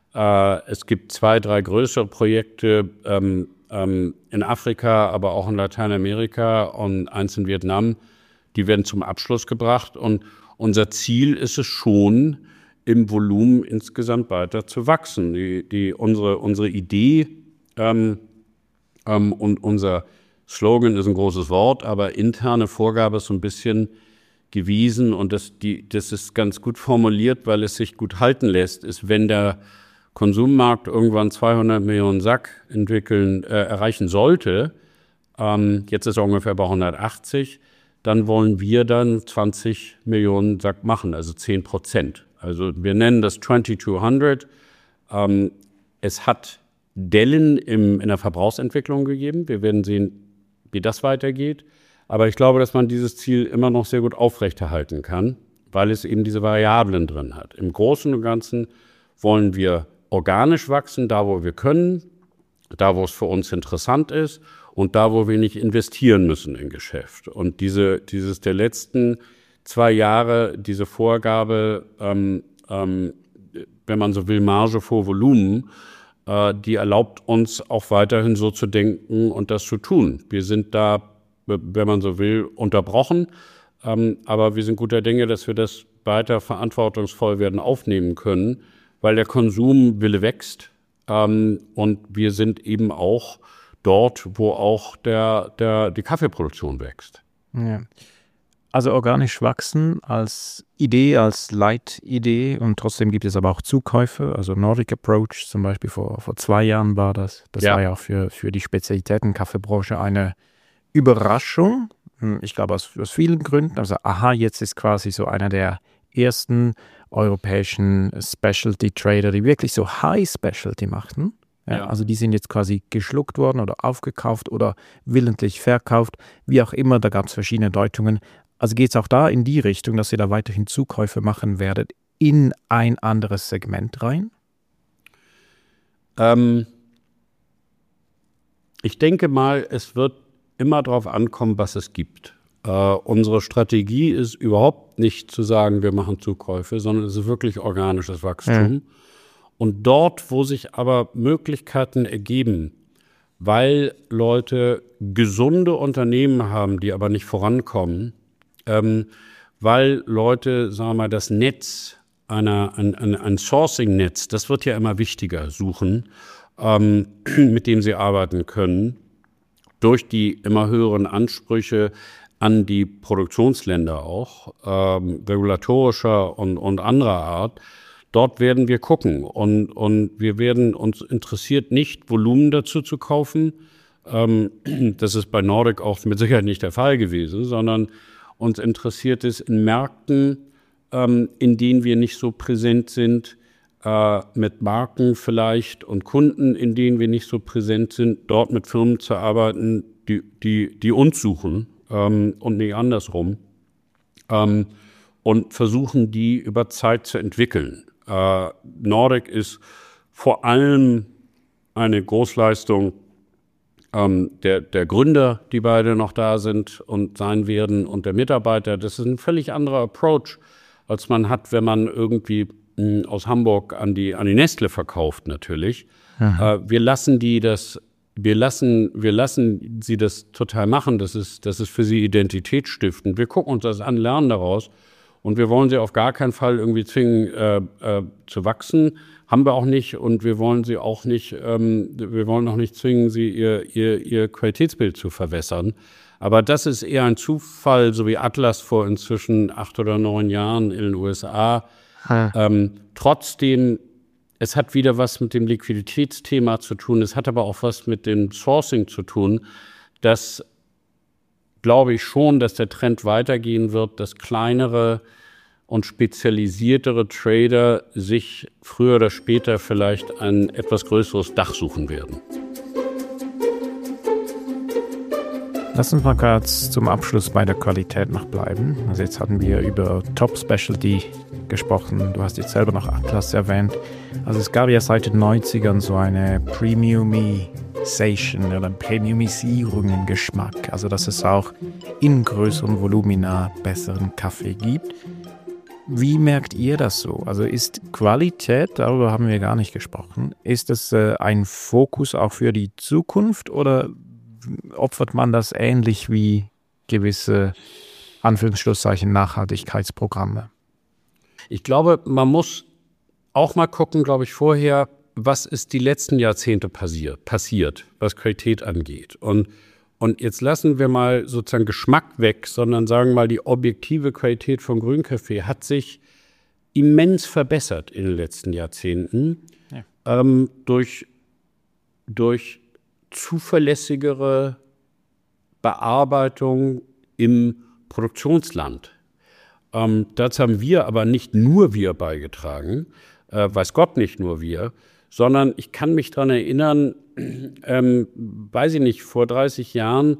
Es gibt zwei, drei größere Projekte ähm, ähm, in Afrika, aber auch in Lateinamerika und eins in Vietnam, die werden zum Abschluss gebracht. Und unser Ziel ist es schon, im Volumen insgesamt weiter zu wachsen. Die, die, unsere, unsere Idee ähm, ähm, und unser Slogan ist ein großes Wort, aber interne Vorgabe ist so ein bisschen gewesen, und das, die, das ist ganz gut formuliert, weil es sich gut halten lässt, ist, wenn der Konsummarkt irgendwann zweihundert Millionen Sack entwickeln, äh, erreichen sollte, ähm, jetzt ist er ungefähr bei hundertachtzig, dann wollen wir dann zwanzig Millionen Sack machen, also zehn Prozent. Also wir nennen das zweitausendzweihundert. Ähm, es hat Dellen im, in der Verbrauchsentwicklung gegeben. Wir werden sehen, wie das weitergeht. Aber ich glaube, dass man dieses Ziel immer noch sehr gut aufrechterhalten kann, weil es eben diese Variablen drin hat. Im Großen und Ganzen wollen wir organisch wachsen, da wo wir können, da wo es für uns interessant ist und da wo wir nicht investieren müssen in Geschäft. Und diese, dieses der letzten zwei Jahre, diese Vorgabe, ähm, ähm, wenn man so will, Marge vor Volumen, äh, die erlaubt uns auch weiterhin so zu denken und das zu tun. Wir sind da, wenn man so will, unterbrochen, ähm, aber wir sind guter Dinge, dass wir das weiter verantwortungsvoll werden aufnehmen können, weil der Konsumwille wächst ähm, und wir sind eben auch dort, wo auch der, der, die Kaffeeproduktion wächst. Ja. Also organisch wachsen als Idee, als Leitidee und trotzdem gibt es aber auch Zukäufe. Also Nordic Approach zum Beispiel vor, vor zwei Jahren war das. Das ja. war ja auch für, für die Spezialitäten-Kaffeebranche eine Überraschung. Ich glaube aus, aus vielen Gründen. Also aha, jetzt ist quasi so einer der ersten europäischen Specialty Trader, die wirklich so High Specialty machten. Ja, ja. Also die sind jetzt quasi geschluckt worden oder aufgekauft oder willentlich verkauft, wie auch immer, da gab es verschiedene Deutungen. Also geht es auch da in die Richtung, dass ihr da weiterhin Zukäufe machen werdet in ein anderes Segment rein? Ähm, ich denke mal, es wird immer darauf ankommen, was es gibt. Äh, unsere Strategie ist überhaupt nicht zu sagen, wir machen Zukäufe, sondern es ist wirklich organisches Wachstum. Mhm. Und dort, wo sich aber Möglichkeiten ergeben, weil Leute gesunde Unternehmen haben, die aber nicht vorankommen, ähm, weil Leute, sagen wir mal, das Netz, einer, ein, ein, ein Sourcing-Netz, das wird ja immer wichtiger, suchen, ähm, mit dem sie arbeiten können, durch die immer höheren Ansprüche an die Produktionsländer auch, ähm, regulatorischer und, und anderer Art. Dort werden wir gucken und, und wir werden uns interessiert, nicht Volumen dazu zu kaufen. Ähm, das ist bei Nordic auch mit Sicherheit nicht der Fall gewesen, sondern uns interessiert es in Märkten, ähm, in denen wir nicht so präsent sind, äh, mit Marken vielleicht und Kunden, in denen wir nicht so präsent sind, dort mit Firmen zu arbeiten, die, die, die uns suchen ähm, und nicht andersrum. Ähm, und versuchen, die über Zeit zu entwickeln. Uh, Nordic ist vor allem eine Großleistung ähm, der, der Gründer, die beide noch da sind und sein werden, und der Mitarbeiter. Das ist ein völlig anderer Approach, als man hat, wenn man irgendwie mh, aus Hamburg an die, an die Nestle verkauft natürlich. Uh, wir lassen die das, wir lassen, wir lassen sie das total machen. Das ist, das ist für sie identitätsstiftend. Wir gucken uns das an, lernen daraus. Und wir wollen sie auf gar keinen Fall irgendwie zwingen, äh, äh, zu wachsen. Haben wir auch nicht. Und wir wollen sie auch nicht, ähm, wir wollen auch nicht zwingen, sie ihr, ihr, ihr Qualitätsbild zu verwässern. Aber das ist eher ein Zufall, so wie Atlas vor inzwischen acht oder neun Jahren in den U S A. Ja. Ähm, trotzdem, es hat wieder was mit dem Liquiditätsthema zu tun. Es hat aber auch was mit dem Sourcing zu tun, dass glaube ich schon, dass der Trend weitergehen wird, dass kleinere und spezialisiertere Trader sich früher oder später vielleicht ein etwas größeres Dach suchen werden. Lass uns mal kurz zum Abschluss bei der Qualität noch bleiben. Also jetzt hatten wir über Top Specialty gesprochen. Du hast jetzt selber noch Atlas erwähnt. Also es gab ja seit den neunzigern so eine Premiumization oder Premiumisierung im Geschmack. Also dass es auch in größeren Volumina besseren Kaffee gibt. Wie merkt ihr das so? Also ist Qualität, darüber haben wir gar nicht gesprochen, ist das äh, ein Fokus auch für die Zukunft oder opfert man das ähnlich wie gewisse, Anführungsschlusszeichen, Nachhaltigkeitsprogramme? Ich glaube, man muss auch mal gucken, glaube ich, vorher, was ist die letzten Jahrzehnte passiert, passiert was Qualität angeht. Und, und jetzt lassen wir mal sozusagen Geschmack weg, sondern sagen mal, die objektive Qualität von Grünkaffee hat sich immens verbessert in den letzten Jahrzehnten ja. ähm, durch, durch zuverlässigere Bearbeitung im Produktionsland. Ähm, dazu haben wir aber nicht nur wir beigetragen, äh, weiß Gott nicht nur wir, sondern ich kann mich daran erinnern, ähm, weiß ich nicht, vor dreißig Jahren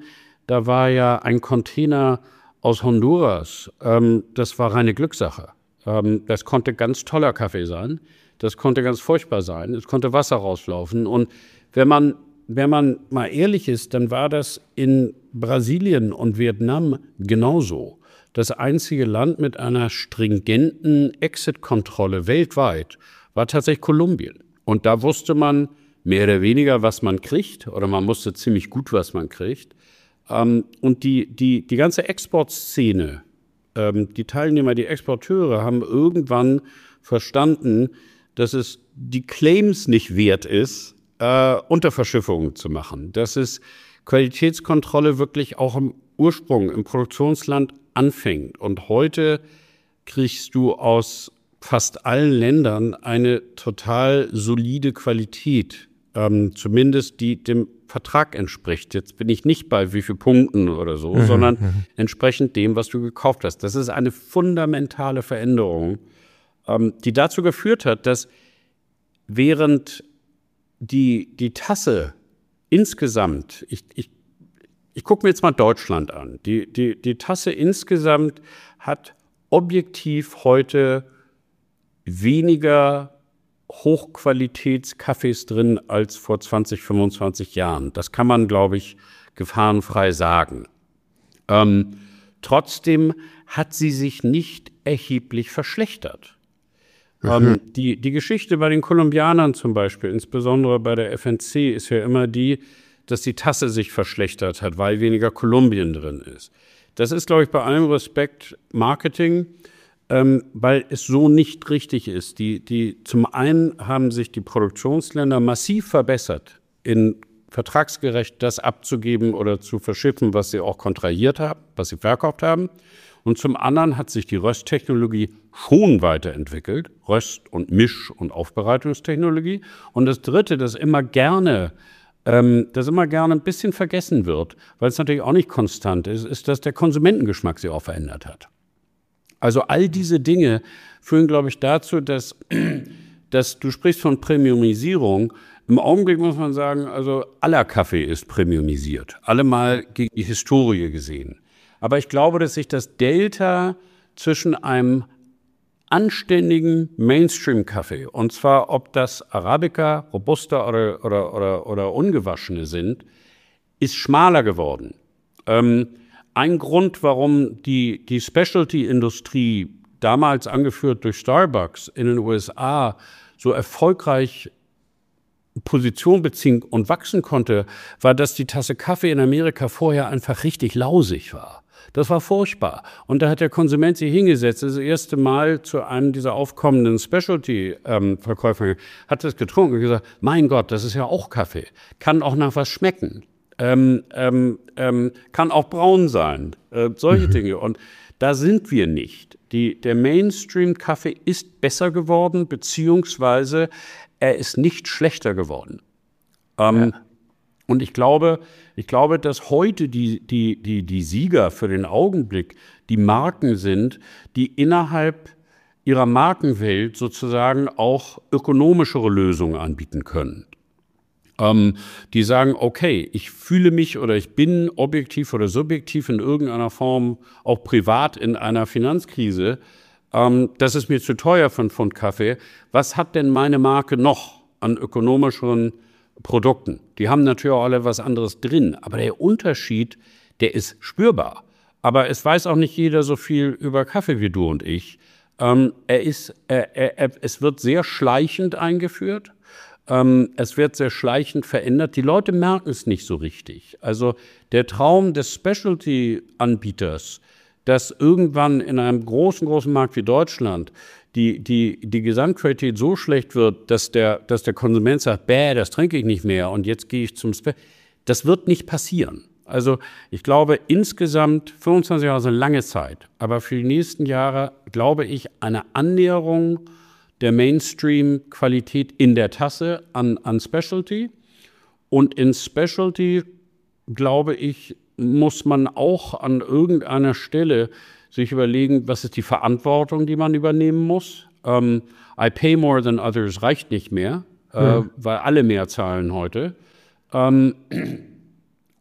da war ja ein Container aus Honduras. Ähm, das war reine Glückssache. Ähm, das konnte ganz toller Kaffee sein. Das konnte ganz furchtbar sein. Es konnte Wasser rauslaufen. Und wenn man, wenn man mal ehrlich ist, dann war das in Brasilien und Vietnam genauso. Das einzige Land mit einer stringenten Exit-Kontrolle weltweit war tatsächlich Kolumbien. Und da wusste man mehr oder weniger, was man kriegt, oder man wusste ziemlich gut, was man kriegt. Ähm, und die, die, die ganze Exportszene, ähm, die Teilnehmer, die Exporteure haben irgendwann verstanden, dass es die Claims nicht wert ist, äh, Unterverschiffungen zu machen. Dass es Qualitätskontrolle wirklich auch im Ursprung, im Produktionsland anfängt. Und heute kriegst du aus fast allen Ländern eine total solide Qualität, ähm, zumindest die dem Vertrag entspricht. Jetzt bin ich nicht bei wie viel Punkten oder so, mhm, sondern mhm. entsprechend dem, was du gekauft hast. Das ist eine fundamentale Veränderung, ähm, die dazu geführt hat, dass während die, die Tasse insgesamt, ich, ich, ich gucke mir jetzt mal Deutschland an, die, die, die Tasse insgesamt hat objektiv heute weniger Hochqualitätskaffees drin als vor zwanzig, fünfundzwanzig Jahren. Das kann man, glaube ich, gefahrenfrei sagen. Ähm, trotzdem hat sie sich nicht erheblich verschlechtert. Mhm. Ähm, die, die Geschichte bei den Kolumbianern zum Beispiel, insbesondere bei der F N C, ist ja immer die, dass die Tasse sich verschlechtert hat, weil weniger Kolumbien drin ist. Das ist, glaube ich, bei allem Respekt Marketing, Ähm, weil es so nicht richtig ist. Die, die, zum einen haben sich die Produktionsländer massiv verbessert, in vertragsgerecht das abzugeben oder zu verschiffen, was sie auch kontrahiert haben, was sie verkauft haben. Und zum anderen hat sich die Rösttechnologie schon weiterentwickelt, Röst- und Misch- und Aufbereitungstechnologie. Und das Dritte, das immer gerne, ähm, das immer gerne ein bisschen vergessen wird, weil es natürlich auch nicht konstant ist, ist, dass der Konsumentengeschmack sich auch verändert hat. Also all diese Dinge führen, glaube ich, dazu, dass, dass du sprichst von Premiumisierung. Im Augenblick muss man sagen, also aller Kaffee ist premiumisiert, allemal gegen die Historie gesehen. Aber ich glaube, dass sich das Delta zwischen einem anständigen Mainstream-Kaffee, und zwar ob das Arabica, Robusta oder, oder, oder, oder ungewaschene sind, ist schmaler geworden. Ähm, Ein Grund, warum die, die Specialty-Industrie, damals angeführt durch Starbucks in den U S A, so erfolgreich Position beziehen und wachsen konnte, war, dass die Tasse Kaffee in Amerika vorher einfach richtig lausig war. Das war furchtbar. Und da hat der Konsument sich hingesetzt, das erste Mal zu einem dieser aufkommenden Specialty-Verkäufer, ähm, hat das getrunken und gesagt, mein Gott, das ist ja auch Kaffee, kann auch nach was schmecken. Ähm, ähm, ähm, kann auch braun sein, äh, solche mhm. Dinge. Und da sind wir nicht. Die, der Mainstream-Kaffee ist besser geworden, beziehungsweise er ist nicht schlechter geworden. Ähm, ja. Und ich glaube, ich glaube, dass heute die, die, die, die Sieger für den Augenblick die Marken sind, die innerhalb ihrer Markenwelt sozusagen auch ökonomischere Lösungen anbieten können. Ähm, die sagen, okay, ich fühle mich oder ich bin objektiv oder subjektiv in irgendeiner Form auch privat in einer Finanzkrise. Ähm, das ist mir zu teuer für einen Pfund Kaffee. Was hat denn meine Marke noch an ökonomischeren Produkten? Die haben natürlich auch alle was anderes drin, aber der Unterschied, der ist spürbar. Aber es weiß auch nicht jeder so viel über Kaffee wie du und ich. Ähm, er ist, er, er, er, es wird sehr schleichend eingeführt. Ähm, es wird sehr schleichend verändert. Die Leute merken es nicht so richtig. Also der Traum des Specialty-Anbieters, dass irgendwann in einem großen, großen Markt wie Deutschland die, die, die Gesamtqualität so schlecht wird, dass der, dass der Konsument sagt, bäh, das trinke ich nicht mehr und jetzt gehe ich zum Specialty. Das wird nicht passieren. Also ich glaube, insgesamt fünfundzwanzig Jahre ist eine lange Zeit, aber für die nächsten Jahre glaube ich eine Annäherung der Mainstream-Qualität in der Tasse an, an Specialty. Und in Specialty, glaube ich, muss man auch an irgendeiner Stelle sich überlegen, was ist die Verantwortung, die man übernehmen muss. Ähm, I pay more than others reicht nicht mehr, äh, ja. weil alle mehr zahlen heute. Ähm,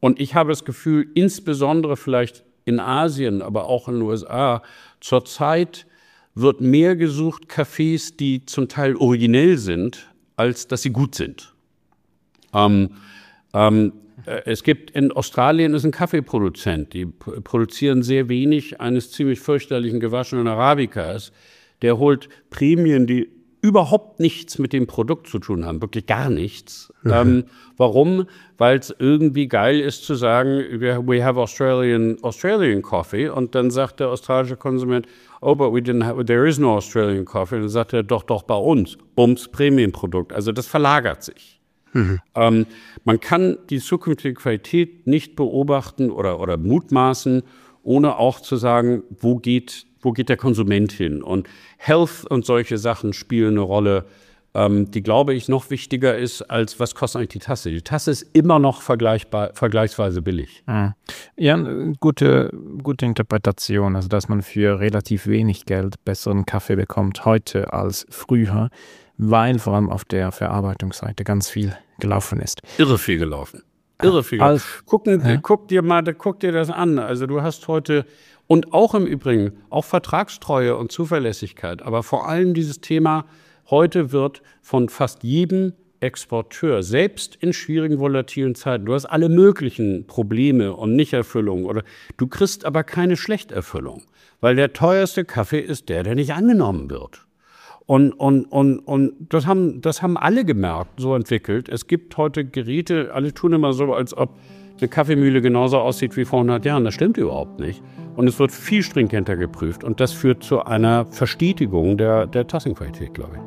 Und ich habe das Gefühl, insbesondere vielleicht in Asien, aber auch in den U S A, zurzeit wird mehr gesucht Cafés, die zum Teil originell sind, als dass sie gut sind. Ähm, ähm, es gibt in Australien ist ein Kaffeeproduzent, die p- produzieren sehr wenig eines ziemlich fürchterlichen gewaschenen Arabicas. Der holt Prämien, die überhaupt nichts mit dem Produkt zu tun haben, wirklich gar nichts. Mhm. Ähm, warum? Weil es irgendwie geil ist zu sagen, we have Australian, Australian coffee, und dann sagt der australische Konsument, oh, but we didn't have, there is no Australian coffee. Und dann sagt er, doch, doch, bei uns. Bums, Prämienprodukt. Also das verlagert sich. Mhm. Ähm, man kann die zukünftige Qualität nicht beobachten oder, oder mutmaßen, ohne auch zu sagen, wo geht, wo geht der Konsument hin? Und Health und solche Sachen spielen eine Rolle, ähm, die, glaube ich, noch wichtiger ist, als was kostet eigentlich die Tasse. Die Tasse ist immer noch vergleichbar, vergleichsweise billig. Ja, gute, gute Interpretation, also dass man für relativ wenig Geld besseren Kaffee bekommt heute als früher, weil vor allem auf der Verarbeitungsseite ganz viel gelaufen ist. Irre viel gelaufen. Irre viel gelaufen. Also, Gucken, ja. Guck dir mal, guck dir das an. Also du hast heute, und auch im Übrigen, auch Vertragstreue und Zuverlässigkeit, aber vor allem dieses Thema, heute wird von fast jedem Exporteur, selbst in schwierigen, volatilen Zeiten, du hast alle möglichen Probleme und Nichterfüllungen, oder du kriegst aber keine Schlechterfüllung, weil der teuerste Kaffee ist der, der nicht angenommen wird. Und, und, und, und das haben, das haben alle gemerkt, so entwickelt. Es gibt heute Geräte, alle tun immer so, als ob eine Kaffeemühle genauso aussieht wie vor hundert Jahren. Das stimmt überhaupt nicht. Und es wird viel stringenter geprüft. Und das führt zu einer Verstetigung der, der Tassenqualität, glaube ich.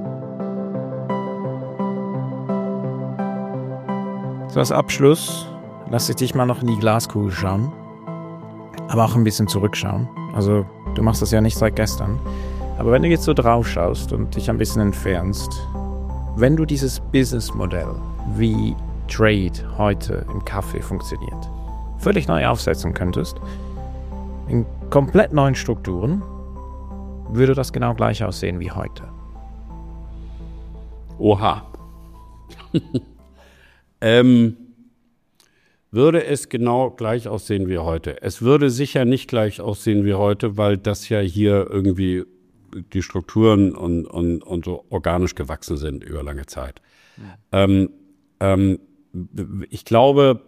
So, als Abschluss lasse ich dich mal noch in die Glaskugel schauen, aber auch ein bisschen zurückschauen. Also du machst das ja nicht seit gestern. Aber wenn du jetzt so drauf schaust und dich ein bisschen entfernst, wenn du dieses Businessmodell, wie Trade heute im Kaffee funktioniert, völlig neu aufsetzen könntest, in komplett neuen Strukturen, würde das genau gleich aussehen wie heute. Oha. ähm, würde es genau gleich aussehen wie heute? Es würde sicher nicht gleich aussehen wie heute, weil das ja hier irgendwie die Strukturen und, und, und so organisch gewachsen sind über lange Zeit. Ja. Ähm, ähm, ich glaube,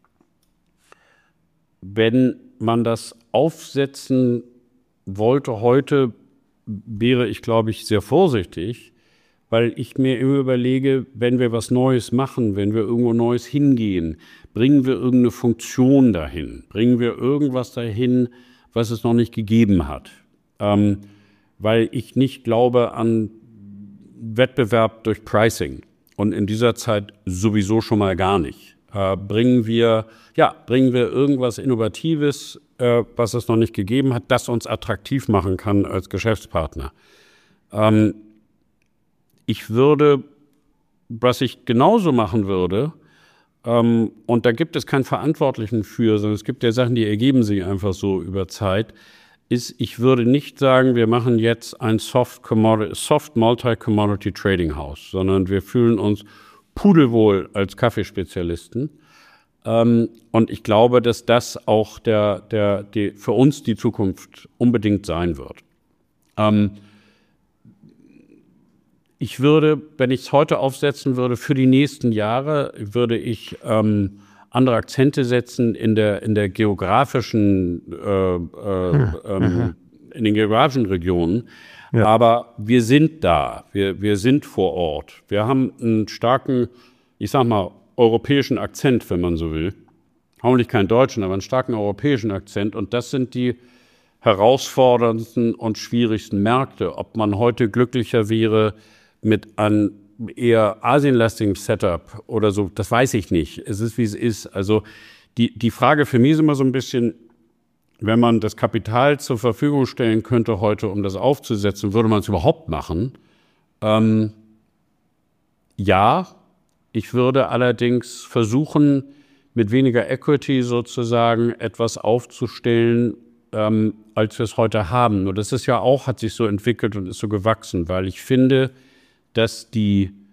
wenn man das aufsetzen wollte heute, wäre ich, glaube ich, sehr vorsichtig, weil ich mir immer überlege, wenn wir was Neues machen, wenn wir irgendwo Neues hingehen, bringen wir irgendeine Funktion dahin, bringen wir irgendwas dahin, was es noch nicht gegeben hat. Ähm, weil ich nicht glaube an Wettbewerb durch Pricing und in dieser Zeit sowieso schon mal gar nicht. Äh, bringen wir, ja, bringen wir irgendwas Innovatives, äh, was es noch nicht gegeben hat, das uns attraktiv machen kann als Geschäftspartner. Ähm, ich würde, was ich genauso machen würde, ähm, und da gibt es keinen Verantwortlichen für, sondern es gibt ja Sachen, die ergeben sich einfach so über Zeit, ist, ich würde nicht sagen, wir machen jetzt ein Soft, Soft Multi-Commodity Trading House, sondern wir fühlen uns pudelwohl als Kaffeespezialisten. Ähm, und ich glaube, dass das auch der, der, die, für uns die Zukunft unbedingt sein wird. Ähm, ich würde, wenn ich es heute aufsetzen würde, für die nächsten Jahre, würde ich ähm, andere Akzente setzen in der, in der geografischen, äh, äh, mhm. ähm, in den geografischen Regionen. Ja. Aber wir sind da, wir, wir sind vor Ort. Wir haben einen starken, ich sag mal, europäischen Akzent, wenn man so will. Hoffentlich keinen deutschen, aber einen starken europäischen Akzent. Und das sind die herausforderndsten und schwierigsten Märkte. Ob man heute glücklicher wäre mit einem eher asienlastigen Setup oder so, das weiß ich nicht. Es ist, wie es ist. Also die, die Frage für mich ist immer so ein bisschen, wenn man das Kapital zur Verfügung stellen könnte heute, um das aufzusetzen, würde man es überhaupt machen? Ähm, ja, ich würde allerdings versuchen, mit weniger Equity sozusagen etwas aufzustellen, ähm, als wir es heute haben. Nur das ist ja auch, hat sich so entwickelt und ist so gewachsen, weil ich finde, dass die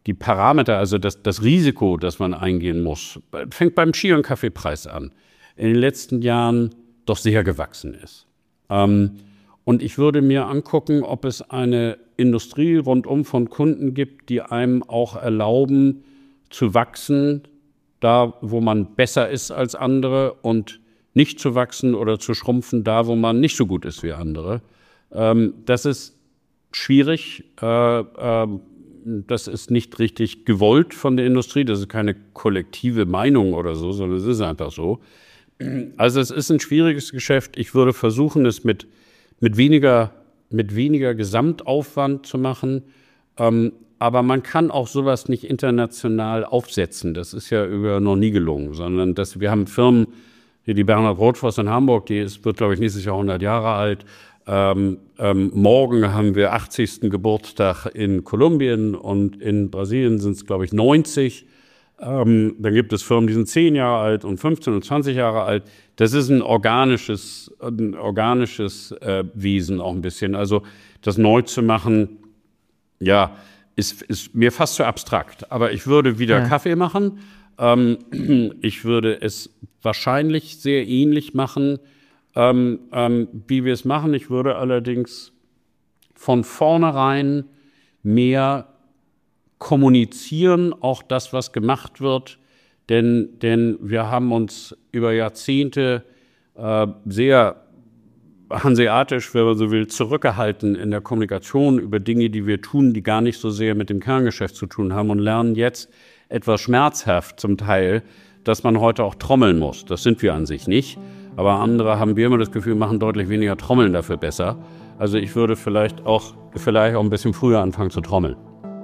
die Parameter, also das, das Risiko, das man eingehen muss, fängt beim Ski- und Kaffeepreis an, in den letzten Jahren doch sehr gewachsen ist. Ähm, und ich würde mir angucken, ob es eine Industrie rundum von Kunden gibt, die einem auch erlauben, zu wachsen, da wo man besser ist als andere, und nicht zu wachsen oder zu schrumpfen, da wo man nicht so gut ist wie andere. Ähm, das ist schwierig. Äh, äh, das ist nicht richtig gewollt von der Industrie. Das ist keine kollektive Meinung oder so, sondern es ist einfach so. Also es ist ein schwieriges Geschäft. Ich würde versuchen, es mit, mit, weniger, mit weniger Gesamtaufwand zu machen. Ähm, aber man kann auch sowas nicht international aufsetzen. Das ist ja über noch nie gelungen, sondern das, wir haben Firmen, wie die Bernhard Rotfuss in Hamburg, die ist, wird, glaube ich, nächstes Jahr hundert Jahre alt. Ähm, ähm, morgen haben wir achtzigsten Geburtstag in Kolumbien, und in Brasilien sind es, glaube ich, neunzig. Ähm, dann gibt es Firmen, die sind zehn Jahre alt und fünfzehn und zwanzig Jahre alt. Das ist ein organisches, ein organisches äh, Wesen auch ein bisschen. Also das neu zu machen, ja, ist, ist mir fast zu abstrakt. Aber ich würde wieder ja. Kaffee machen. Ähm, ich würde es wahrscheinlich sehr ähnlich machen, Ähm, ähm, wie wir es machen. Ich würde allerdings von vornherein mehr kommunizieren, auch das, was gemacht wird, denn, denn wir haben uns über Jahrzehnte äh, sehr hanseatisch, wenn man so will, zurückgehalten in der Kommunikation über Dinge, die wir tun, die gar nicht so sehr mit dem Kerngeschäft zu tun haben, und lernen jetzt etwas schmerzhaft zum Teil, dass man heute auch trommeln muss. Das sind wir an sich nicht. Aber andere, haben wir immer das Gefühl, machen deutlich weniger Trommeln dafür besser. Also ich würde vielleicht auch, vielleicht auch ein bisschen früher anfangen zu trommeln.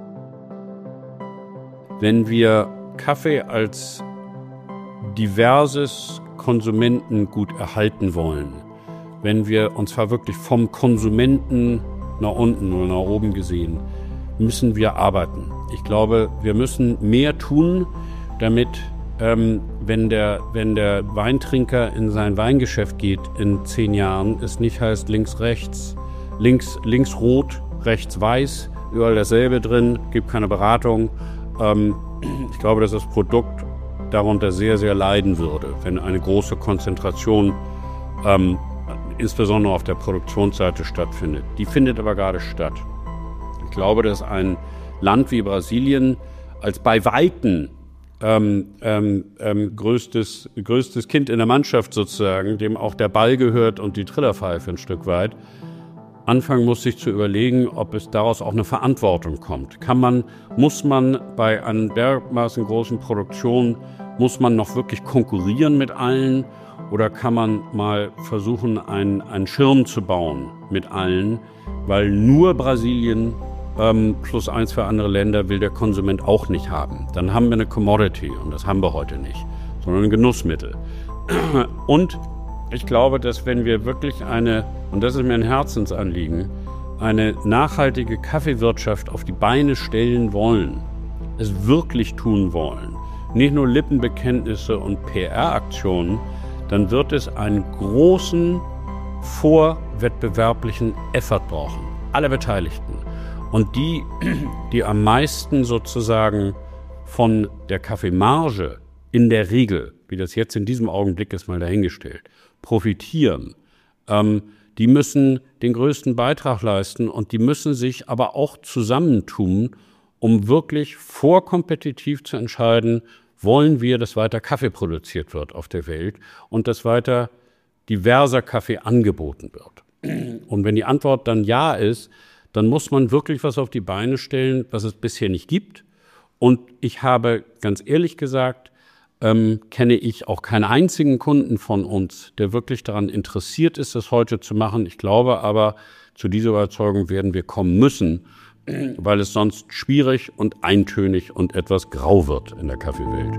Wenn wir Kaffee als diverses Konsumentengut erhalten wollen, wenn wir, und zwar wirklich vom Konsumenten nach unten oder nach oben gesehen, müssen wir arbeiten. Ich glaube, wir müssen mehr tun, damit Ähm, wenn der, wenn der Weintrinker in sein Weingeschäft geht in zehn Jahren, es nicht heißt links, rechts, links, links rot, rechts weiß, überall dasselbe drin, gibt keine Beratung. Ähm, ich glaube, dass das Produkt darunter sehr, sehr leiden würde, wenn eine große Konzentration ähm, insbesondere auf der Produktionsseite stattfindet. Die findet aber gerade statt. Ich glaube, dass ein Land wie Brasilien als bei Weitem Ähm, ähm, ähm, größtes, größtes Kind in der Mannschaft sozusagen, dem auch der Ball gehört und die Trillerpfeife ein Stück weit, anfangen muss, sich zu überlegen, ob es daraus auch eine Verantwortung kommt. Kann man, muss man bei einer dermaßen großen Produktion, muss man noch wirklich konkurrieren mit allen, oder kann man mal versuchen, einen, einen Schirm zu bauen mit allen, weil nur Brasilien Ähm, plus eins für andere Länder will der Konsument auch nicht haben. Dann haben wir eine Commodity, und das haben wir heute nicht, sondern ein Genussmittel. Und ich glaube, dass wenn wir wirklich eine, und das ist mir ein Herzensanliegen, eine nachhaltige Kaffeewirtschaft auf die Beine stellen wollen, es wirklich tun wollen, nicht nur Lippenbekenntnisse und P R-Aktionen, dann wird es einen großen vorwettbewerblichen Effort brauchen. Alle Beteiligten. Und die, die am meisten sozusagen von der Kaffeemarge in der Regel, wie das jetzt in diesem Augenblick ist, mal dahingestellt, profitieren, ähm, die müssen den größten Beitrag leisten, und die müssen sich aber auch zusammentun, um wirklich vorkompetitiv zu entscheiden, wollen wir, dass weiter Kaffee produziert wird auf der Welt und dass weiter diverser Kaffee angeboten wird. Und wenn die Antwort dann ja ist, dann muss man wirklich was auf die Beine stellen, was es bisher nicht gibt. Und ich habe, ganz ehrlich gesagt, ähm, kenne ich auch keinen einzigen Kunden von uns, der wirklich daran interessiert ist, das heute zu machen. Ich glaube aber, zu dieser Überzeugung werden wir kommen müssen, weil es sonst schwierig und eintönig und etwas grau wird in der Kaffeewelt.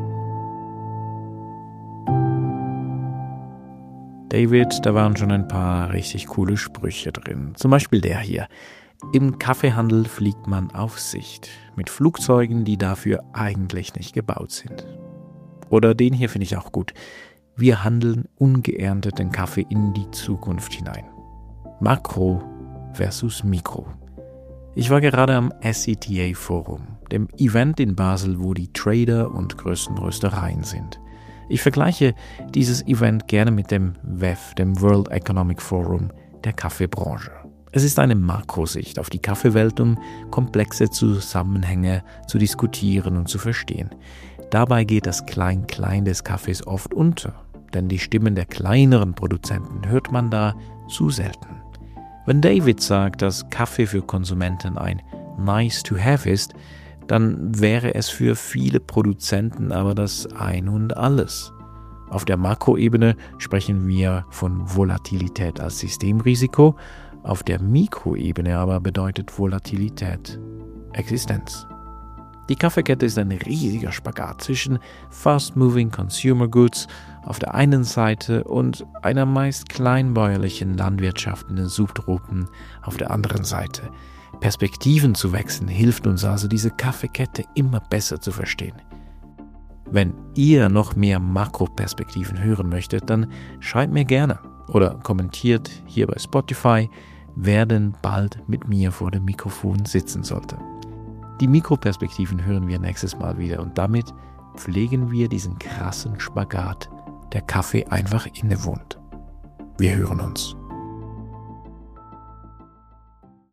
David, da waren schon ein paar richtig coole Sprüche drin. Zum Beispiel der hier. Im Kaffeehandel fliegt man auf Sicht, mit Flugzeugen, die dafür eigentlich nicht gebaut sind. Oder den hier finde ich auch gut. Wir handeln ungeernteten Kaffee in die Zukunft hinein. Makro versus Mikro. Ich war gerade am S C T A Forum, dem Event in Basel, wo die Trader und größten Röstereien sind. Ich vergleiche dieses Event gerne mit dem W E F, dem World Economic Forum der Kaffeebranche. Es ist eine Makrosicht auf die Kaffeewelt, um komplexe Zusammenhänge zu diskutieren und zu verstehen. Dabei geht das Klein-Klein des Kaffees oft unter, denn die Stimmen der kleineren Produzenten hört man da zu selten. Wenn David sagt, dass Kaffee für Konsumenten ein Nice-to-have ist, dann wäre es für viele Produzenten aber das Ein und Alles. Auf der Makroebene sprechen wir von Volatilität als Systemrisiko, auf der Mikroebene aber bedeutet Volatilität Existenz. Die Kaffeekette ist ein riesiger Spagat zwischen fast-moving Consumer Goods auf der einen Seite und einer meist kleinbäuerlichen Landwirtschaft in den Subtropen auf der anderen Seite. Perspektiven zu wechseln hilft uns also, diese Kaffeekette immer besser zu verstehen. Wenn ihr noch mehr Makroperspektiven hören möchtet, dann schreibt mir gerne oder kommentiert hier bei Spotify, wer denn bald mit mir vor dem Mikrofon sitzen sollte. Die Mikroperspektiven hören wir nächstes Mal wieder und damit pflegen wir diesen krassen Spagat, der Kaffee einfach innewohnt. Wir hören uns.